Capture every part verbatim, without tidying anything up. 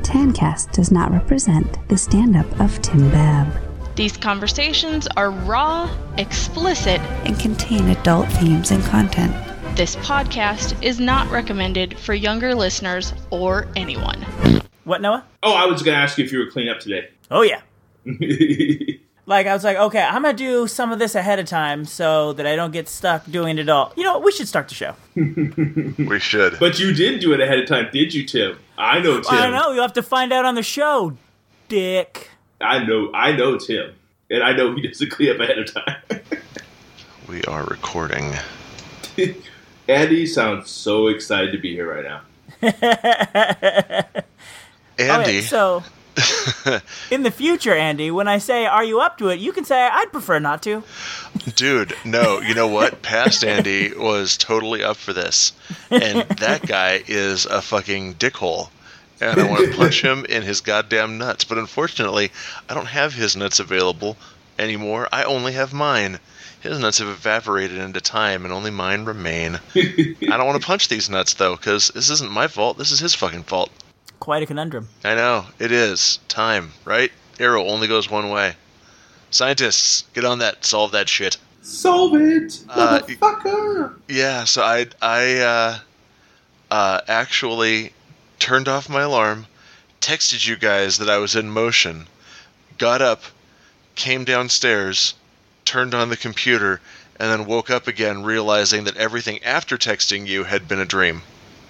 Tancast does not represent the stand-up of Tim Babb. These conversations are raw, explicit, and contain adult themes and content. This podcast is not recommended for younger listeners or anyone. What, Noah? Oh, I was going to ask you if you were clean up today. Oh, yeah. Like, I was like, okay, I'm going to do some of this ahead of time so that I don't get stuck doing it all. You know what? We should start the show. We should. But you did do it ahead of time, did you, Tim? I know Tim. I don't know. You'll have to find out on the show, dick. I know, I know Tim. And I know he doesn't clean up ahead of time. We are recording. Andy sounds so excited to be here right now. Andy. Okay, so, in the future, Andy, when I say, are you up to it, you can say, I'd prefer not to. Dude, no, you know what? Past Andy was totally up for this. And that guy is a fucking dickhole. And I want to punch him in his goddamn nuts. But unfortunately, I don't have his nuts available anymore. I only have mine. His nuts have evaporated into time, and only mine remain. I don't want to punch these nuts, though, because this isn't my fault. This is his fucking fault. Quite a conundrum. I know. It is. Time, right? Arrow only goes one way. Scientists, get on that. Solve that shit. Solve it, Uh, motherfucker! Yeah, so I, I uh, uh, actually turned off my alarm, texted you guys that I was in motion, got up, came downstairs, turned on the computer, and then woke up again realizing that everything after texting you had been a dream.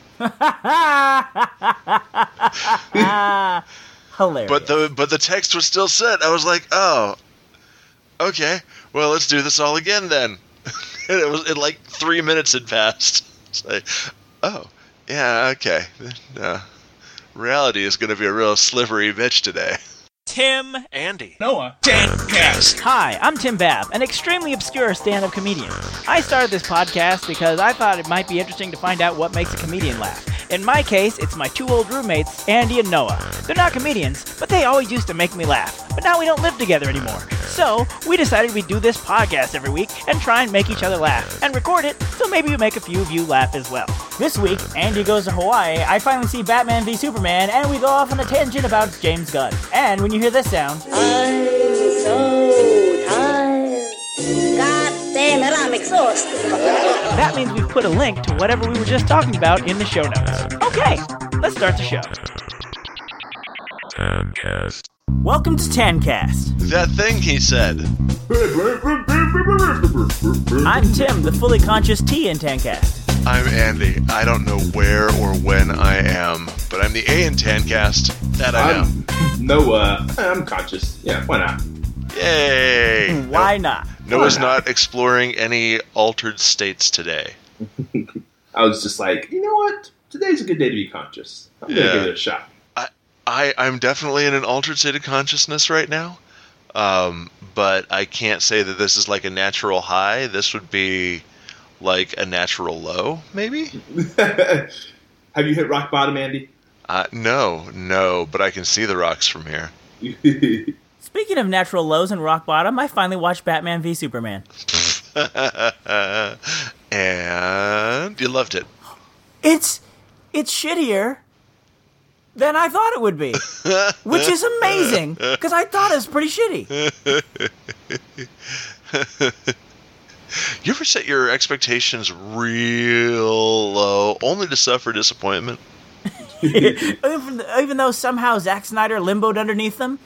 Hilarious. But the but the text was still set. I was like, oh, okay, well, let's do this all again then. And it was it like three minutes had passed. It's like, oh, yeah, okay. Uh, reality is going to be a real slivery bitch today. Tim. Andy. Noah. Tancast. Hi, I'm Tim Babb, an extremely obscure stand-up comedian. I started this podcast because I thought it might be interesting to find out what makes a comedian laugh. In my case, it's my two old roommates, Andy and Noah. They're not comedians, but they always used to make me laugh. But now we don't live together anymore. So, we decided we'd do this podcast every week and try and make each other laugh, and record it, so maybe we make a few of you laugh as well. This week, Andy goes to Hawaii, I finally see Batman v Superman, and we go off on a tangent about James Gunn. And when you hear this sound... I'm so tired. God damn it, I'm exhausted. That means we've put a link to whatever we were just talking about in the show notes. Okay, let's start the show. Tancast. Welcome to Tancast. That thing he said. I'm Tim, the fully conscious T in Tancast. I'm Andy. I don't know where or when I am, but I'm the A in Tancast. That I know. I'm Noah. I'm conscious. Yeah, why not? Yay! Why no, not? Noah's Why not? not exploring any altered states today. I was just like, you know what? Today's a good day to be conscious. I'm going to Yeah. give it a shot. I, I, I'm definitely in an altered state of consciousness right now, um, but I can't say that this is like a natural high. This would be like a natural low, maybe? Have you hit rock bottom, Andy? Uh, no, no, but I can see the rocks from here. Speaking of natural lows and rock bottom, I finally watched Batman v Superman. And you loved it. It's it's shittier than I thought it would be, which is amazing because I thought it was pretty shitty. You ever set your expectations real low, only to suffer disappointment? even, even though somehow Zack Snyder limboed underneath them.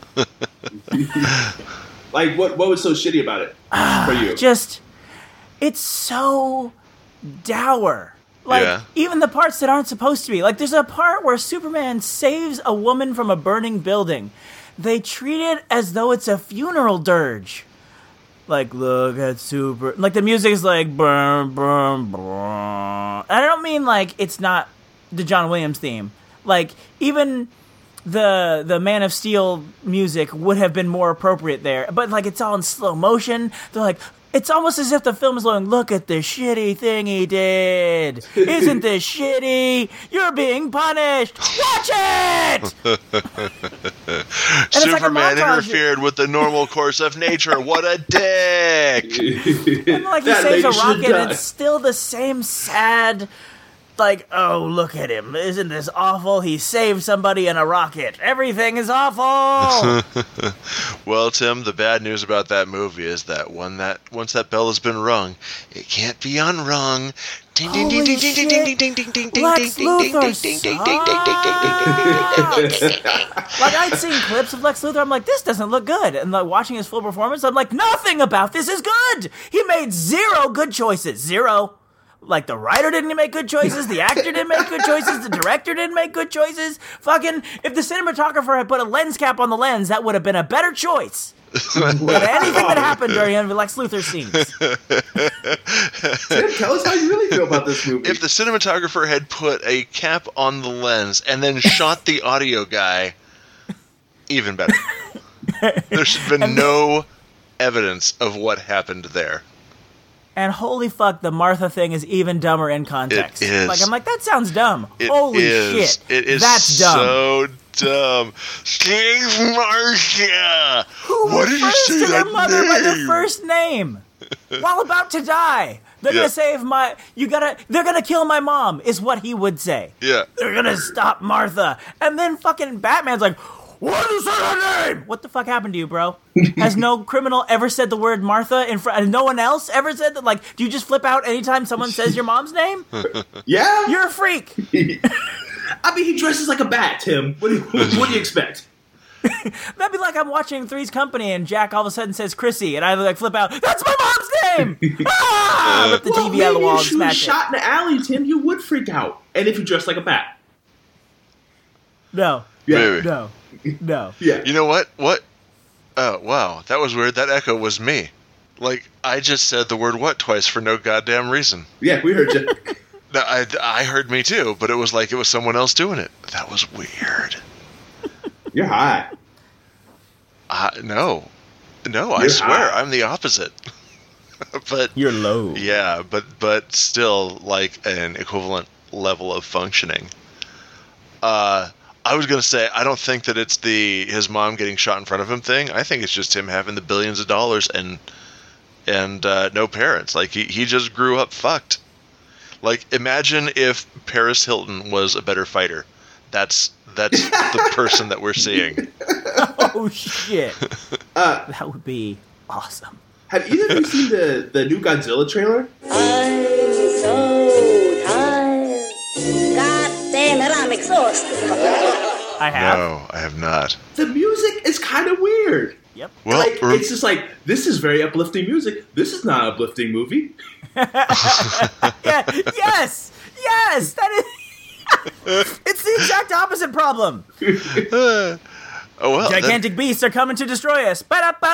Like, what What was so shitty about it for you? Just, it's so dour. Like, Yeah. even the parts that aren't supposed to be. Like, there's a part where Superman saves a woman from a burning building. They treat it as though it's a funeral dirge. Like, look at Super... Like, the music is like... Burn, burn, burn. I don't mean, like, it's not the John Williams theme. Like, even the the Man of Steel music would have been more appropriate there. But, like, it's all in slow motion. They're like... It's almost as if the film is going, look at the shitty thing he did. Isn't this shitty? You're being punished. Watch it! Superman like a montage. interfered with the normal course of nature. What a dick! And like he That saves a lady should rocket, die. and it's still the same sad, like, oh, look at him. Isn't this awful? He saved somebody in a rocket. Everything is awful. Well, Tim, the bad news about that movie is that when that once that bell has been rung, it can't be unrung. Ding ding ding Holy ding ding ding ding ding ding ding Lex ding ding ding Luthor ding ding ding ding ding ding ding ding. Like, I'd seen clips of Lex Luthor. I'm like, this doesn't look good. And like watching his full performance, I'm like, nothing about this is good. He made zero good choices. Zero. Like, the writer didn't make good choices, the actor didn't make good choices, the director didn't make good choices. Fucking, if the cinematographer had put a lens cap on the lens, that would have been a better choice than anything that happened during any of Lex Luthor scenes. Tim, tell us how you really feel about this movie. If the cinematographer had put a cap on the lens and then shot the audio guy, even better. There should have been no evidence of what happened there. And holy fuck, the Martha thing is even dumber in context. It is. Like, I'm like, that sounds dumb. It holy is. shit. It is That's dumb. so dumb. Save Marcia! Who What did you refers say to their that mother by their name? first name? While about to die. They're Yeah. gonna save my, you gotta, they're gonna kill my mom, is what he would say. Yeah. They're gonna stop Martha. And then fucking Batman's like, what is her name? What the fuck happened to you, bro? Has no criminal ever said the word Martha in front? No one else ever said that? Like, do you just flip out anytime someone says your mom's name? Yeah? You're a freak. I mean, he dresses like a bat, Tim. What do you, what do you expect? That'd be like I'm watching Three's Company and Jack all of a sudden says Chrissy, and I like flip out. That's my mom's name. Ah! Rip the Well, T V out of the maybe wall if and she was smash shot it. in the alley, Tim, you would freak out. And if you dress like a bat. No, Yeah. Maybe. no, no. Yeah. You know what? What? Oh, wow. That was weird. That echo was me. Like, I just said the word what twice for no goddamn reason. Yeah, we heard you. No, I, I heard me too, but it was like it was someone else doing it. That was weird. You're high. Uh, no. No, I You're swear, high. I'm the opposite. But, You're low. yeah, but, but still, like, an equivalent level of functioning. Uh... I was going to say, I don't think that it's the his mom getting shot in front of him thing. I think it's just him having the billions of dollars and and uh, no parents. Like, he, he just grew up fucked. Like, imagine if Paris Hilton was a better fighter. That's that's the person that we're seeing. Oh shit. Uh, That would be awesome. have either of you seen the, the new Godzilla trailer? I'm so tired. God damn it, I'm exhausted. I have. No, I have not. The music is kind of weird. Yep. Well, like, rem- it's just like, this is very uplifting music. This is not an uplifting movie. Yeah. Yes. Yes. That is. It's the exact opposite problem. oh, well. then- Gigantic beasts are coming to destroy us.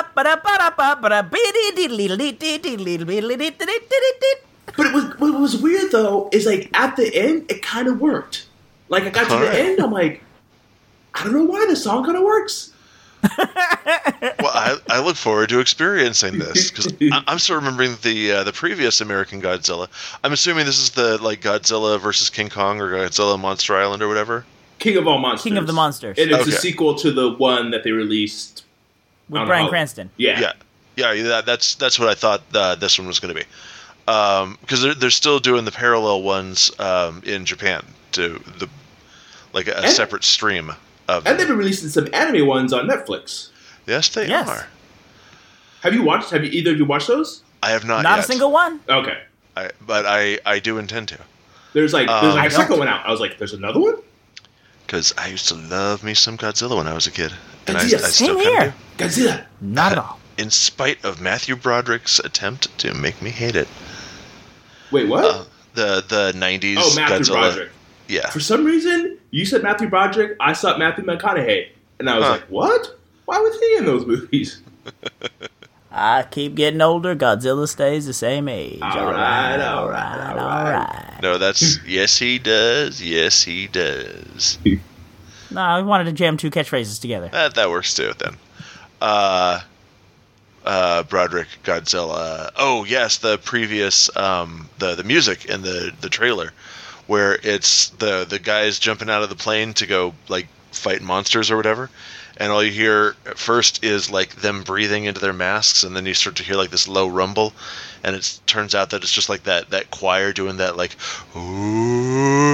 But it was what was weird though is like at the end it kind of worked. Like I got to Alright. the end, I'm like, I don't know why the song kind of works. Well, I, I look forward to experiencing this because I'm still remembering the uh, the previous American Godzilla. I'm assuming this is the like Godzilla versus King Kong or Godzilla Monster Island or whatever. King of all monsters. King of the Monsters. And it's Okay. a sequel to the one that they released. I With don't Bryan know. Cranston. Yeah. Yeah, yeah, that, that's that's what I thought uh, this one was going to be. Because they're they're still doing the parallel ones um, in Japan to the like a, a And- separate stream of. And they've them. been releasing some anime ones on Netflix. Yes, they Yes. are. Have you watched? Have you either of you watched those? I have not, Not yet, a single one. Okay. I, but I I do intend to There's like Um, there's like I a second don't. one out. I was like, there's another one. because I used to love me some Godzilla when I was a kid, and I, I Godzilla, still same kind here. of do. Godzilla. Not at all. In spite of Matthew Broderick's attempt to make me hate it. Wait, what? Uh, the the nineties oh, Matthew Godzilla. Broderick. Yeah. For some reason, you said Matthew Broderick. I saw Matthew McConaughey, and I was Huh. like, what? Why was he in those movies? I keep getting older. Godzilla stays the same age. All All right, right, all all right, right, all all right. right. No, that's yes he does. Yes he does. No, I wanted to jam two catchphrases together. That that works too then. Uh uh Broderick Godzilla. Oh yes, the previous um the the music in the the trailer where it's the the guys jumping out of the plane to go like fight monsters or whatever. And all you hear at first is like them breathing into their masks, and then you start to hear like this low rumble, and it turns out that it's just like that that choir doing that like ooh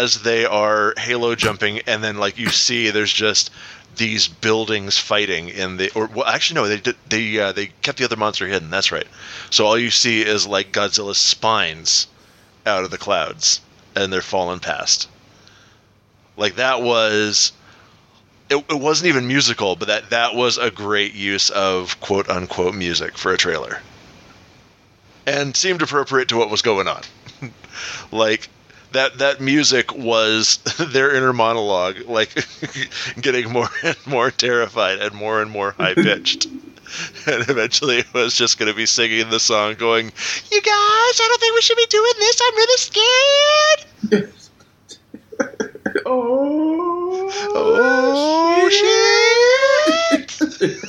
as they are halo jumping, and then like you see, there's just these buildings fighting in the. Or well, actually, no, they did. They uh, they kept the other monster hidden. That's right. So all you see is like Godzilla's spines out of the clouds, and they're falling past. Like that was. It, it wasn't even musical, but that, that was a great use of quote-unquote music for a trailer. And seemed appropriate to what was going on. Like, that that music was their inner monologue, like, getting more and more terrified and more and more high-pitched. And eventually it was just going to be singing the song going, "You guys, I don't think we should be doing this. I'm really scared." Oh, oh shit!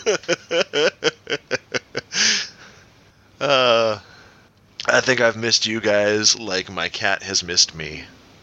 uh, I think I've missed you guys like my cat has missed me.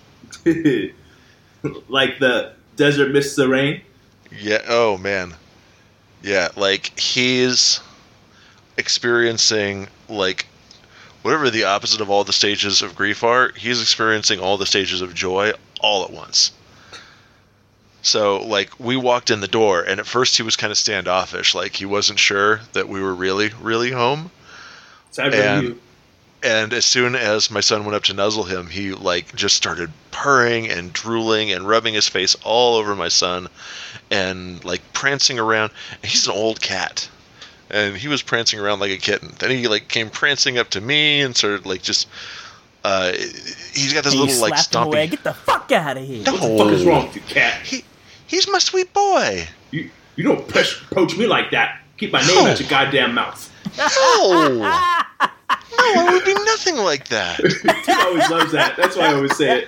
Like the desert missed the rain? Yeah, oh man. Yeah, like he's experiencing like whatever the opposite of all the stages of grief are, he's experiencing all the stages of joy all at once. So, like, we walked in the door, and at first he was kind of standoffish, like he wasn't sure that we were really, really home. So and, you. and as soon as my son went up to nuzzle him, he, like, just started purring and drooling and rubbing his face all over my son and, like, prancing around. And he's an old cat, and he was prancing around like a kitten. Then he, like, came prancing up to me and started, like, just... Uh, he's got this and little, you like, slapped him stompy... away. Get the fuck out of here. No. What the fuck is wrong with you, cat? He, he's my sweet boy. You you don't press, approach me like that. Keep my name No. out your goddamn mouth. No! No, I would be nothing like that. Tim always loves that. That's why I always say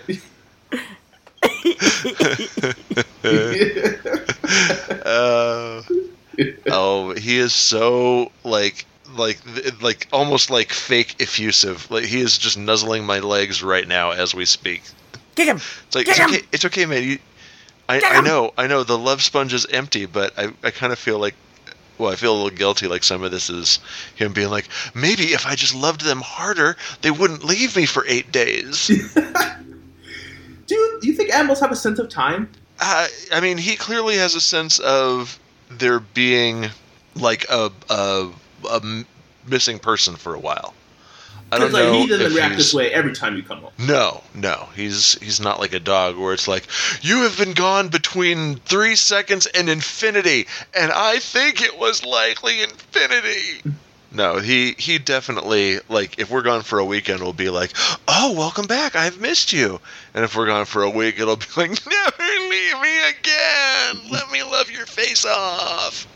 it. uh, oh, he is so, like... like like almost like fake effusive. Like he is just nuzzling my legs right now as we speak. Kick him. It's like Kick it's him. okay, it's okay, man. You, I, Kick I him. know, I know. The love sponge is empty, but I, I kind of feel like, well, I feel a little guilty. Like some of this is him being like, maybe if I just loved them harder, they wouldn't leave me for eight days. Dude, do you think animals have a sense of time? uh, I mean, he clearly has a sense of there being like a a. a missing person for a while. I don't Because like know he doesn't if react he's- this way every time you come home. No, no, he's he's not like a dog where it's like, you have been gone between three seconds and infinity, and I think it was likely infinity. No, he he definitely, like, if we're gone for a weekend, we'll be like, oh, welcome back, I've missed you. And if we're gone for a week, it'll be like, never leave me again. Let me love your face off.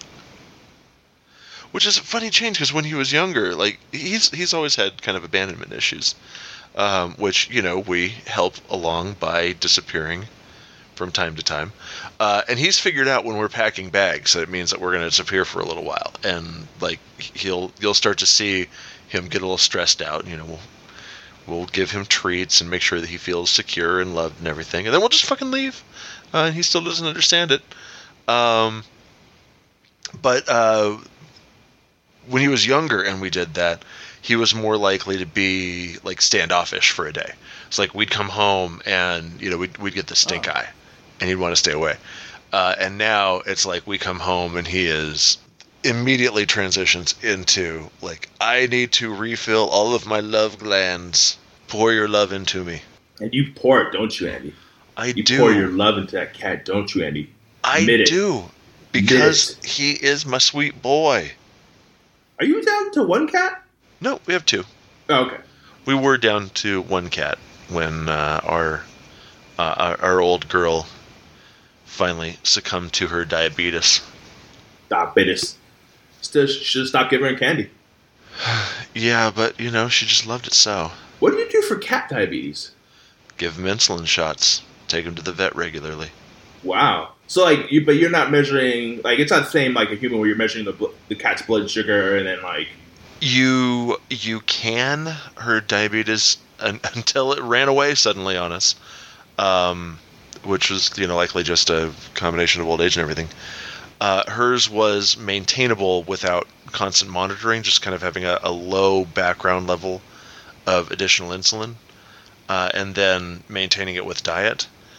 Which is a funny change because when he was younger, like he's he's always had kind of abandonment issues, um, which you know we help along by disappearing from time to time, uh, and he's figured out when we're packing bags that it means that we're going to disappear for a little while, and like he'll you'll start to see him get a little stressed out. You know, we'll we'll give him treats and make sure that he feels secure and loved and everything, and then we'll just fucking leave, uh, and he still doesn't understand it. Um, but. Uh, When he was younger and we did that, he was more likely to be like standoffish for a day. It's like we'd come home and, you know, we'd, we'd get the stink Oh. eye and he'd want to stay away. Uh, and now it's like we come home and he is immediately transitions into like, I need to refill all of my love glands. Pour your love into me. And you pour it, don't you, Andy? I You do. pour your love into that cat, don't you, Andy? I Admit it. do. Because Admit he is my sweet boy. Are you down to one cat? No, we have two. Oh, okay. We were down to one cat when uh, our, uh, our our old girl finally succumbed to her diabetes. Diabetes. Still, should stop giving her candy. Yeah, but you know she just loved it so. What do you do for cat diabetes? Give him insulin shots. Take him to the vet regularly. Wow. So like, you, but you're not measuring like it's not the same like a human where you're measuring the bl- the cat's blood sugar and then like. You you can her diabetes un, until it ran away suddenly on us, um, which was you know likely just a combination of old age and everything. Uh, hers was maintainable without constant monitoring, just kind of having a, a low background level of additional insulin, uh, and then maintaining it with diet.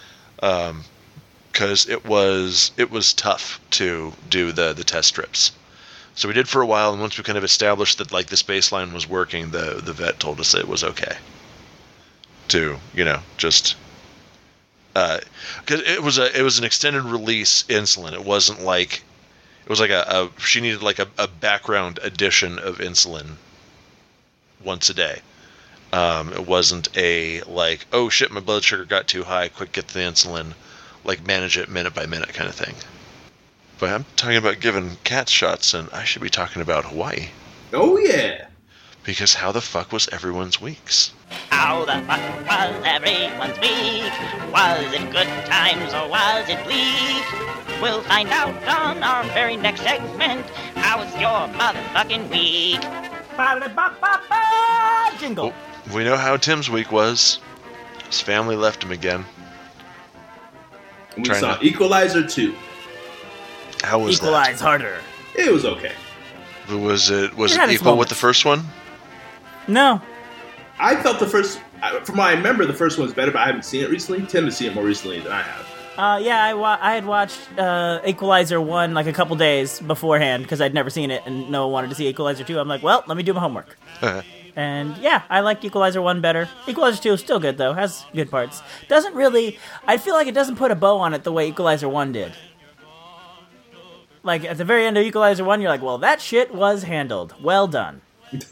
Um, because it was it was tough to do the the test strips. So we did for a while, and once we kind of established that like this baseline was working, the the vet told us it was okay to, you know, just because uh, it was a it was an extended release insulin. It wasn't like it was like a, a she needed like a, a background addition of insulin once a day. Um, it wasn't a like, oh shit, my blood sugar got too high, quick get the insulin, like manage it minute by minute kind of thing. But I'm talking about giving cats shots, and I should be talking about Hawaii. Oh, yeah. Because how the fuck was everyone's weeks? How the fuck was everyone's week? Was it good times or was it bleak? We'll find out on our very next segment. How was your motherfucking week? Ba-da-ba-ba-ba! Jingle. Well, we know how Tim's week was. His family left him again. We Trying saw to- Equalizer two. How was Equalize harder. It was okay. that? Was it was It it had its equal with moments. the first one? No. I felt the first, I- from what I remember, the first one was better, but I haven't seen it recently. Tim has seen it more recently than I have. Uh, yeah, I, wa- I had watched uh, Equalizer one like a couple days beforehand because I'd never seen it and no one wanted to see Equalizer two. I'm like, well, let me do my homework. And yeah, I liked Equalizer one better. Equalizer two is still good though, has good parts. Doesn't really, I feel like it doesn't put a bow on it the way Equalizer one did. Like at the very end of Equalizer one, you're like, well, that shit was handled. Well done.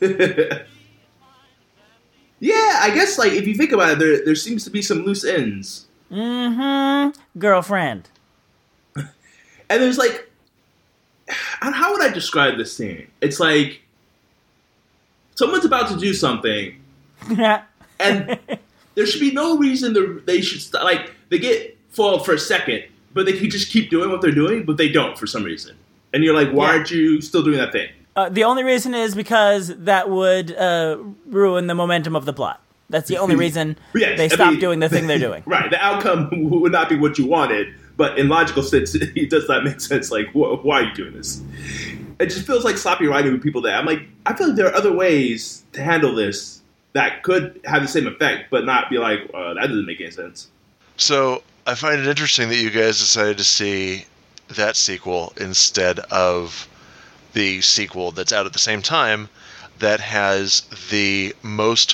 Yeah, I guess, like, if you think about it, there there seems to be some loose ends. Mm-hmm. Girlfriend. And there's, like, how would I describe this scene? It's like, someone's about to do something, and there should be no reason to, they should, st- like, they get foiled for a second, but they could just keep doing what they're doing, but they don't for some reason. And you're like, why Yeah. aren't you still doing that thing? Uh, the only reason is because that would uh, ruin the momentum of the plot. That's the only reason Yes, they I stop mean- doing the thing they're doing. Right, the outcome would not be what you wanted, but in logical sense, it does not make sense. Like, wh- why are you doing this? It just feels like sloppy writing with people there. I'm like, I feel like there are other ways to handle this that could have the same effect, but not be like, uh, that doesn't make any sense. So I find it interesting that you guys decided to see that sequel instead of the sequel that's out at the same time that has the most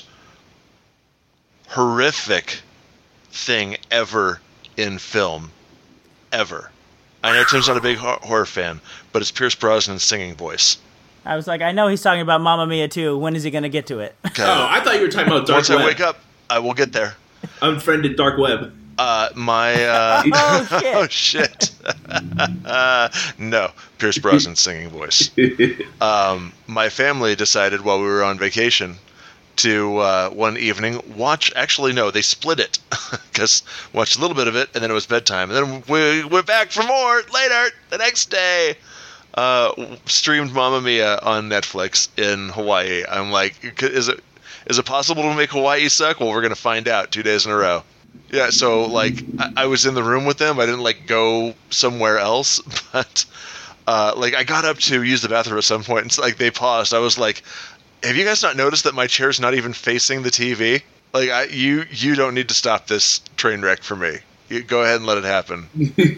horrific thing ever in film. Ever. I know Tim's not a big hor- horror fan, but it's Pierce Brosnan's singing voice. I was like, I know he's talking about Mamma Mia too. When is he going to get to it? Okay. Oh, I thought you were talking about Dark Once Web. I wake up, I will get there. Unfriended Dark Web. Uh, my, uh... Oh, shit. oh, shit. uh, no, Pierce Brosnan's singing voice. Um, my family decided while we were on vacation to, uh, one evening, watch... Actually, no, they split it. Because watched a little bit of it, and then it was bedtime. And then we went back for more later, the next day. Uh, streamed Mamma Mia on Netflix in Hawaii. I'm like, is it is it possible to make Hawaii suck? Well, we're going to find out two days in a row. Yeah, so, like, I, I was in the room with them. I didn't, like, go somewhere else. But, uh, like, I got up to use the bathroom at some point, and, like, they paused. I was like, have you guys not noticed that my chair's not even facing the T V? Like, I, you you don't need to stop this train wreck for me. You go ahead and let it happen.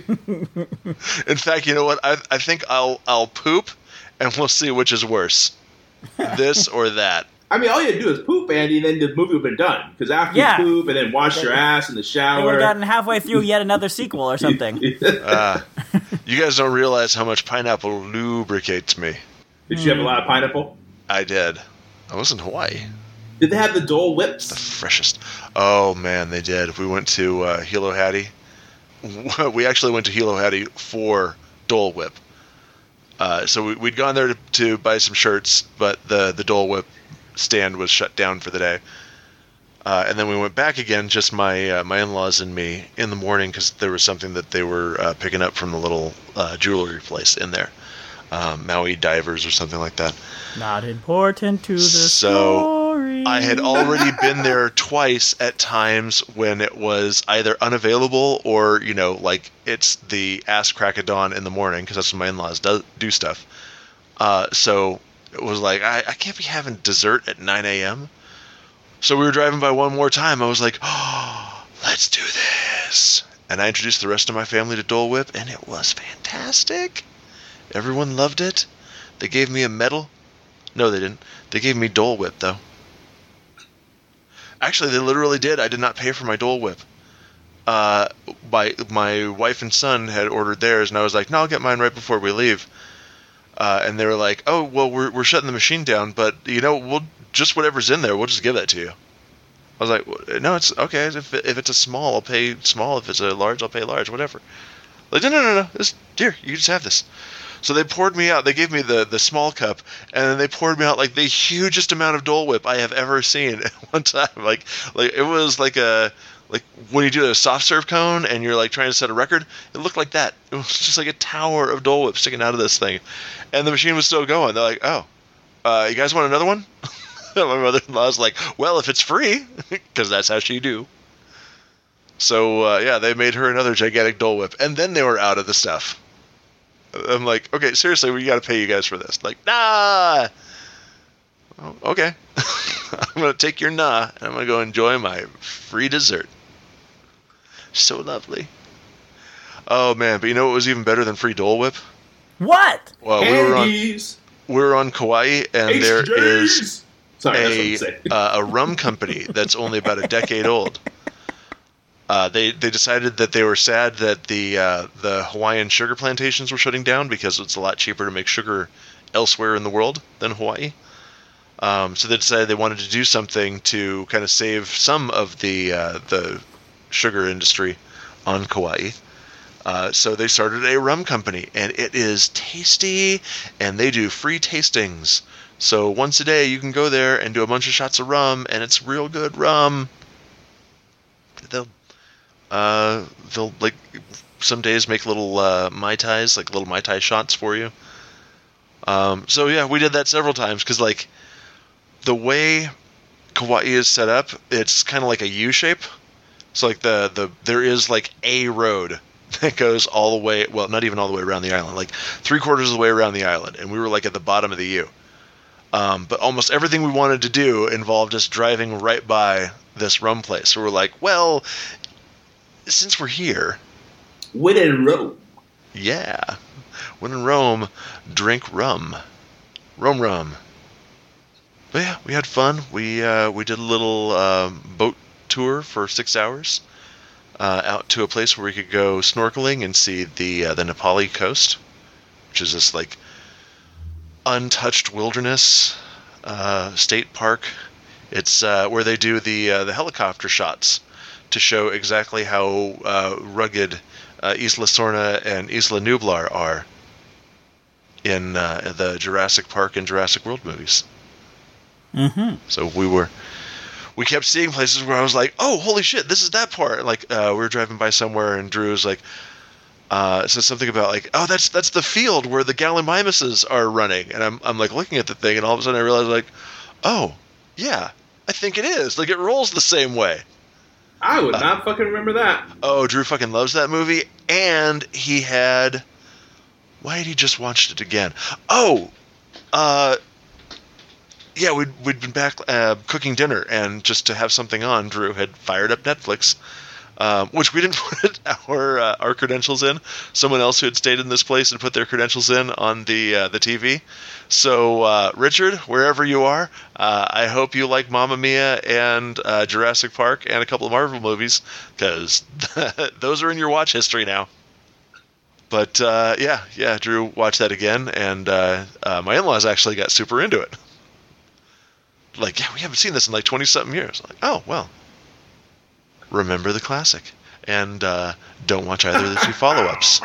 In fact, you know what? I I think I'll I'll poop, and we'll see which is worse, this or that. I mean, all you had to do is poop, Andy, and then the movie would have been done. Because after Yeah. you poop and then wash your ass in the They would shower. have gotten halfway through yet another sequel or something. Uh, you guys don't realize how much pineapple lubricates me. Did you have a lot of pineapple? I did. I was in Hawaii. Did they have the Dole Whips? Freshest. Oh man, they did. We went to uh, Hilo Hattie. We actually went to Hilo Hattie for Dole Whip. Uh, so we, we'd gone there to, to buy some shirts, but the the Dole Whip stand was shut down for the day. Uh, and then we went back again, just my uh, my in-laws and me, in the morning because there was something that they were uh, picking up from the little uh, jewelry place in there, um, Maui Divers or something like that. Not important to the So, story. I had already been there twice at times when it was either unavailable or, you know, like it's the ass crack of dawn in the morning because that's when my in-laws do, do stuff. Uh, so it was like, I, I can't be having dessert at nine a.m. So we were driving by one more time. I was like, oh, let's do this. And I introduced the rest of my family to Dole Whip, and it was fantastic. Everyone loved it. They gave me a medal. No, they didn't. They gave me Dole Whip, though. Actually, they literally did. I did not pay for my Dole Whip. Uh, my, my wife and son had ordered theirs, and I was like, no, I'll get mine right before we leave. Uh, and they were like, oh, well, we're we're shutting the machine down, but, you know, we'll just whatever's in there, we'll just give that to you. I was like, no, it's okay. If if it's a small, I'll pay small. If it's a large, I'll pay large, whatever. Like, no, no, no, no. This, here, you just have this. So they poured me out. They gave me the, the small cup, and then they poured me out like the hugest amount of Dole Whip I have ever seen at one time. Like, like it was like a like when you do a soft serve cone and you're like trying to set a record. It looked like that. It was just like a tower of Dole Whip sticking out of this thing, and the machine was still going. They're like, oh, uh, you guys want another one? My mother-in-law's like, well, if it's free, because that's how she do. So, uh, yeah, they made her another gigantic Dole Whip, and then they were out of the stuff. I'm like, okay, seriously, we got to pay you guys for this. Like, nah. Oh, okay. I'm going to take your nah, and I'm going to go enjoy my free dessert. So lovely. Oh, man, but you know what was even better than free Dole Whip? What? Well, we were on, we were on Kauai, and H Js. There is... Sorry, a uh, a rum company that's only about a decade old. Uh, they they decided that they were sad that the uh, the Hawaiian sugar plantations were shutting down because it's a lot cheaper to make sugar elsewhere in the world than Hawaii. Um, so they decided they wanted to do something to kind of save some of the uh, the sugar industry on Kauai. Uh, so they started a rum company, and it is tasty, and they do free tastings. So once a day you can go there and do a bunch of shots of rum, and it's real good rum. They'll, uh, they'll like some days make little uh, Mai Tais, like little Mai Tai shots for you. Um, so yeah, we did that several times because like the way Kauai is set up, it's kind of like a U shape. So like the the there is like a road that goes all the way, well, not even all the way around the island, like three quarters of the way around the island, and we were like at the bottom of the U. Um, but almost everything we wanted to do involved us driving right by this rum place. So we're like, well, since we're here... When in Rome. Yeah. When in Rome, drink rum. Rum rum. But yeah, we had fun. We uh, we did a little um, boat tour for six hours uh, out to a place where we could go snorkeling and see the uh, the Nepali coast, which is this like untouched wilderness uh, state park. It's uh, where they do the uh, the helicopter shots to show exactly how uh, rugged uh, Isla Sorna and Isla Nublar are in uh, the Jurassic Park and Jurassic World movies. Mm-hmm. So we were, we kept seeing places where I was like, oh, holy shit, this is that part. Like uh, we were driving by somewhere and Drew was like, Uh, says something about like, oh, that's that's the field where the Gallimimuses are running, and I'm I'm like looking at the thing, and all of a sudden I realize like, oh, yeah, I think it is. Like it rolls the same way. I would uh, not fucking remember that. Oh, Drew fucking loves that movie, and he had. Why had he just watched it again? Oh, uh, yeah, we'd we'd been back uh, cooking dinner, and just to have something on, Drew had fired up Netflix. Um, which we didn't put our uh, our credentials in. Someone else who had stayed in this place had put their credentials in on the uh, the T V. So uh, Richard, wherever you are, uh, I hope you like Mamma Mia and uh, Jurassic Park and a couple of Marvel movies, because those are in your watch history now. But uh, yeah, yeah, Drew watched that again, and uh, uh, my in-laws actually got super into it. Like, yeah, we haven't seen this in like twenty something years. I'm like, oh well. Remember the classic, and uh, don't watch either of the two follow-ups.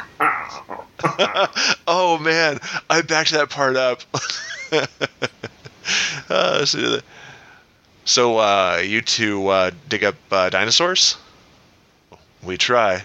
Oh man, I backed that part up. uh, so so uh, you two uh, dig up uh, dinosaurs? We try.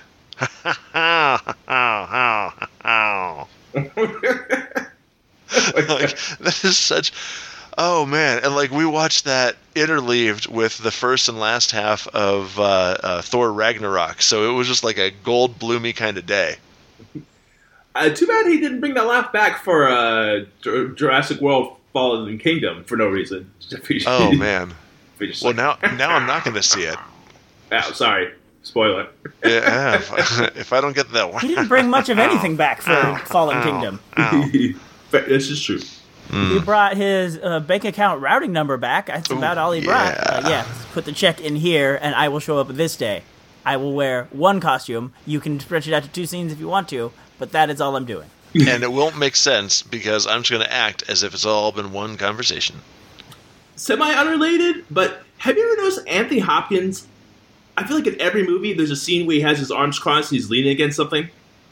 Like, that is such. Oh man, and like we watched that interleaved with the first and last half of uh, uh, Thor Ragnarok, so it was just like a gold bloomy kind of day. Uh, too bad he didn't bring that laugh back for uh, Jurassic World: Fallen Kingdom for no reason. Oh man. Well, now now I'm not going to see it. Oh, sorry, Spoiler. Yeah, if I, if I don't get that, he didn't bring much of anything back for ow, Fallen ow, Kingdom. Ow. This is true. Mm. He brought his uh, bank account routing number back. That's Ooh, about all he brought. Yeah. Uh, yeah, put the check in here, and I will show up this day. I will wear one costume. You can stretch it out to two scenes if you want to, but that is all I'm doing. And it won't make sense because I'm just going to act as if it's all been one conversation. Semi-unrelated, but have you ever noticed Anthony Hopkins? I feel like in every movie there's a scene where he has his arms crossed and he's leaning against something.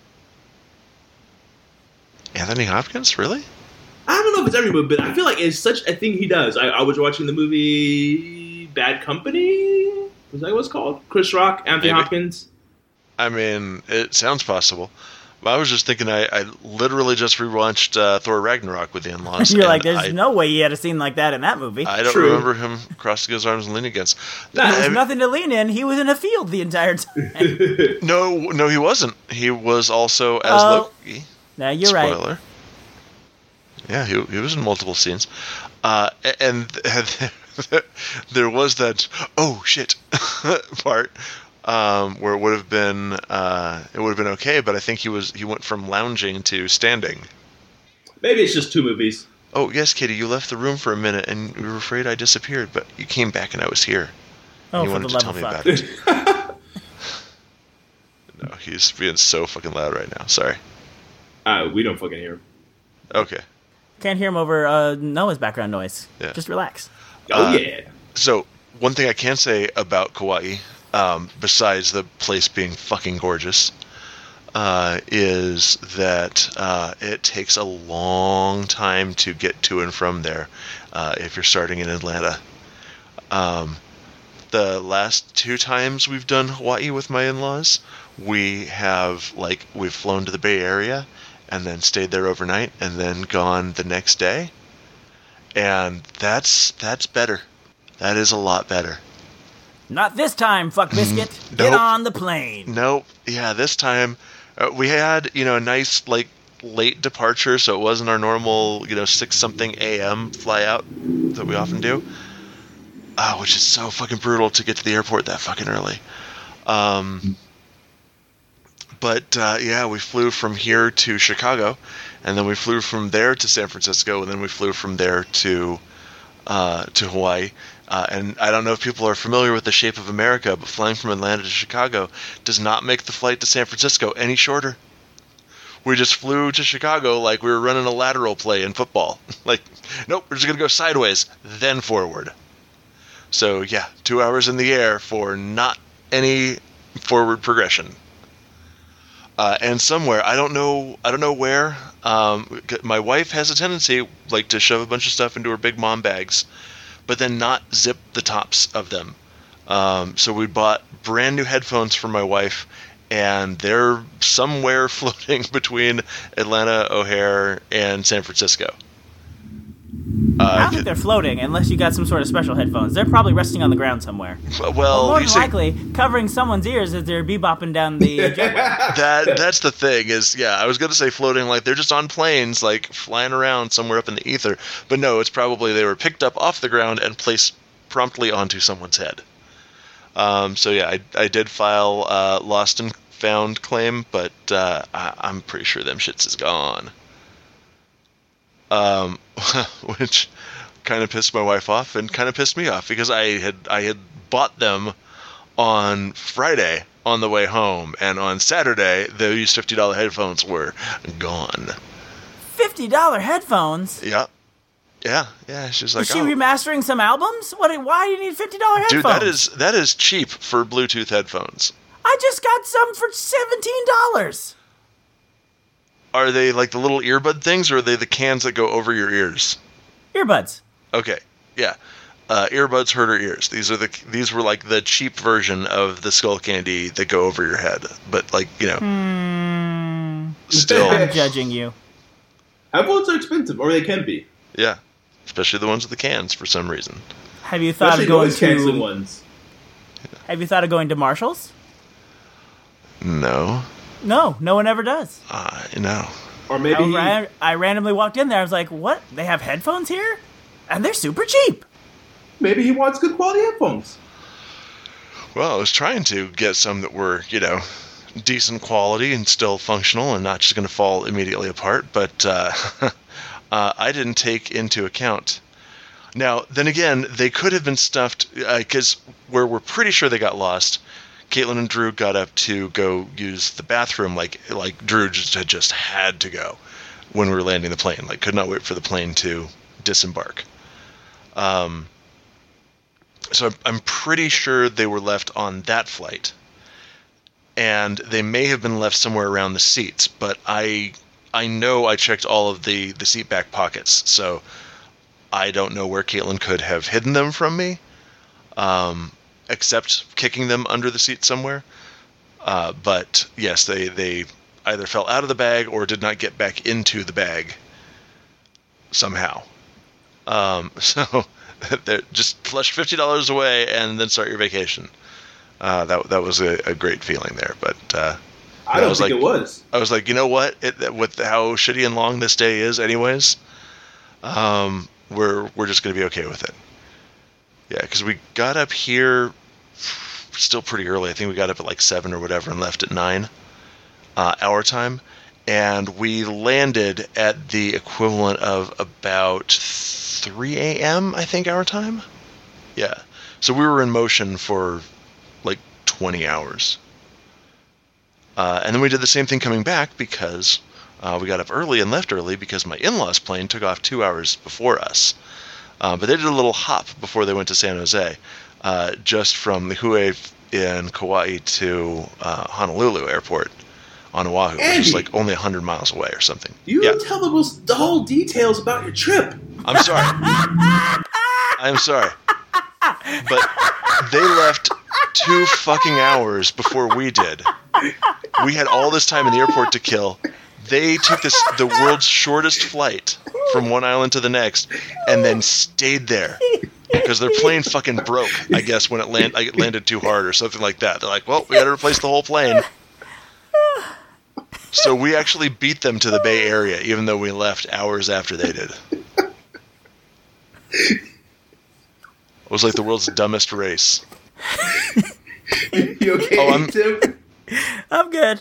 Anthony Hopkins? Really? I don't know if it's every movie, but I feel like it's such a thing he does. I, I was watching the movie Bad Company. Was that what it's called? Chris Rock, Anthony Maybe. Hopkins. I mean, it sounds possible. I was just thinking I, I literally just rewatched uh, Thor Ragnarok with the in-laws. You're like, there's I, no way he had a scene like that in that movie. I don't True. remember him crossing his arms and leaning against. There was I, nothing to lean in. He was in a field the entire time. no, no, he wasn't. He was also as oh. Loki. No, you're Spoiler. right. Yeah, he he was in multiple scenes. Uh, and there was that, oh, shit, part. Um, where it would have been, uh, it would have been okay, but I think he was he went from lounging to standing. Maybe it's just two movies. Oh yes, Kitty, you left the room for a minute and you were afraid I disappeared, but you came back and I was here. Oh, and you for wanted the to love tell of me fuck. about it. No, he's being so fucking loud right now. Sorry. Uh, we don't fucking hear him. Okay. Can't hear him over uh, Noah's background noise. Yeah. Just relax. Oh uh, yeah. So one thing I can say about Kauai. Um, besides the place being fucking gorgeous, uh, is that uh, it takes a long time to get to and from there uh, if you're starting in Atlanta. Um, the last two times we've done Hawaii with my in-laws, we have, like, we've flown to the Bay Area and then stayed there overnight and then gone the next day. And that's that's better. That is a lot better. Not this time, fuck biscuit. Nope. Get on the plane. Nope. Yeah, this time uh, we had, you know, a nice, like, late departure, so it wasn't our normal, you know, six something a m fly out that we often do. Uh, which is so fucking brutal to get to the airport that fucking early. Um, but, uh, yeah, we flew from here to Chicago, and then we flew from there to San Francisco, and then we flew from there to uh, to Hawaii. Uh, and I don't know if people are familiar with the shape of America, but flying from Atlanta to Chicago does not make the flight to San Francisco any shorter. We just flew to Chicago like we were running a lateral play in football. Like, nope, we're just going to go sideways, then forward. So, yeah, two hours in the air for not any forward progression. Uh, and somewhere, I don't know I don't know where, um, my wife has a tendency, like, to shove a bunch of stuff into her big mom bags, but then not zip the tops of them. Um, so we bought brand new headphones for my wife, and they're somewhere floating between Atlanta, O'Hare, and San Francisco. Uh, I don't think they're floating unless you got some sort of special headphones. They're probably resting on the ground somewhere. Well, well more than say, likely covering someone's ears as they're bebopping down the uh, jetway. That that's the thing is, yeah, I was gonna say floating, like they're just on planes, like flying around somewhere up in the ether. But no, it's probably they were picked up off the ground and placed promptly onto someone's head. Um, so yeah, I I did file uh, lost and found claim, but uh, I, I'm pretty sure them shits is gone. Um, which kind of pissed my wife off and kind of pissed me off because I had I had bought them on Friday on the way home, and on Saturday those fifty dollar headphones were gone. Fifty dollar headphones? Yeah, yeah, yeah. She's like, is she oh. remastering some albums? What? Why do you need fifty dollar headphones? Dude, that is that is cheap for Bluetooth headphones. I just got some for seventeen dollars. Are they like the little earbud things, or are they the cans that go over your ears? Earbuds. Okay, yeah. Uh, earbuds hurt her ears. These are the these were like the cheap version of the skull candy that go over your head, but like you know, mm, still. I'm judging you. Headphones are expensive, or they can be. Yeah, especially the ones with the cans for some reason. Have you thought especially of going noise canceling to? Ones. Have you thought of going to Marshall's? No. No, no one ever does. Uh, no. Or maybe I, ran, I randomly walked in there. I was like, "What? They have headphones here, and they're super cheap." Maybe he wants good quality headphones. Well, I was trying to get some that were, you know, decent quality and still functional and not just going to fall immediately apart, but uh, uh, I didn't take into account. Now, then again, they could have been stuffed, because uh, where we're pretty sure they got lost, Caitlin and Drew got up to go use the bathroom, like like Drew just had just had to go when we were landing the plane, like could not wait for the plane to disembark. Um, so I'm, I'm pretty sure they were left on that flight, and they may have been left somewhere around the seats, but I I know I checked all of the, the seat back pockets, so I don't know where Caitlin could have hidden them from me, um, except kicking them under the seat somewhere. Uh, but yes, they, they either fell out of the bag or did not get back into the bag somehow. Um, so just flush fifty dollars away and then start your vacation. Uh, that that was a, a great feeling there. But uh, I don't was think like, it was. I was like, you know what? It, with how shitty and long this day is, anyways, um, we're we're just gonna be okay with it. Yeah, because we got up here still pretty early. I think we got up at like seven or whatever and left at nine uh, our time, and we landed at the equivalent of about three a.m. I think our time. Yeah, so we were in motion for like twenty hours. Uh, and then we did the same thing coming back because uh, we got up early and left early because my in-laws' plane took off two hours before us. Uh, but they did a little hop before they went to San Jose, uh, just from the Hue in Kauai to uh, Honolulu Airport on Oahu, Andy, which is like only one hundred miles away or something. You yeah. tell them the whole details about your trip. I'm sorry. I'm sorry. But they left two fucking hours before we did. We had all this time in the airport to kill. They took this the world's shortest flight from one island to the next and then stayed there because their plane fucking broke, I guess, when it, land, like, it landed too hard or something like that. They're like, well, we got to replace the whole plane. So we actually beat them to the Bay Area, even though we left hours after they did. It was like the world's dumbest race. You okay, oh, I'm, Tim? I'm good.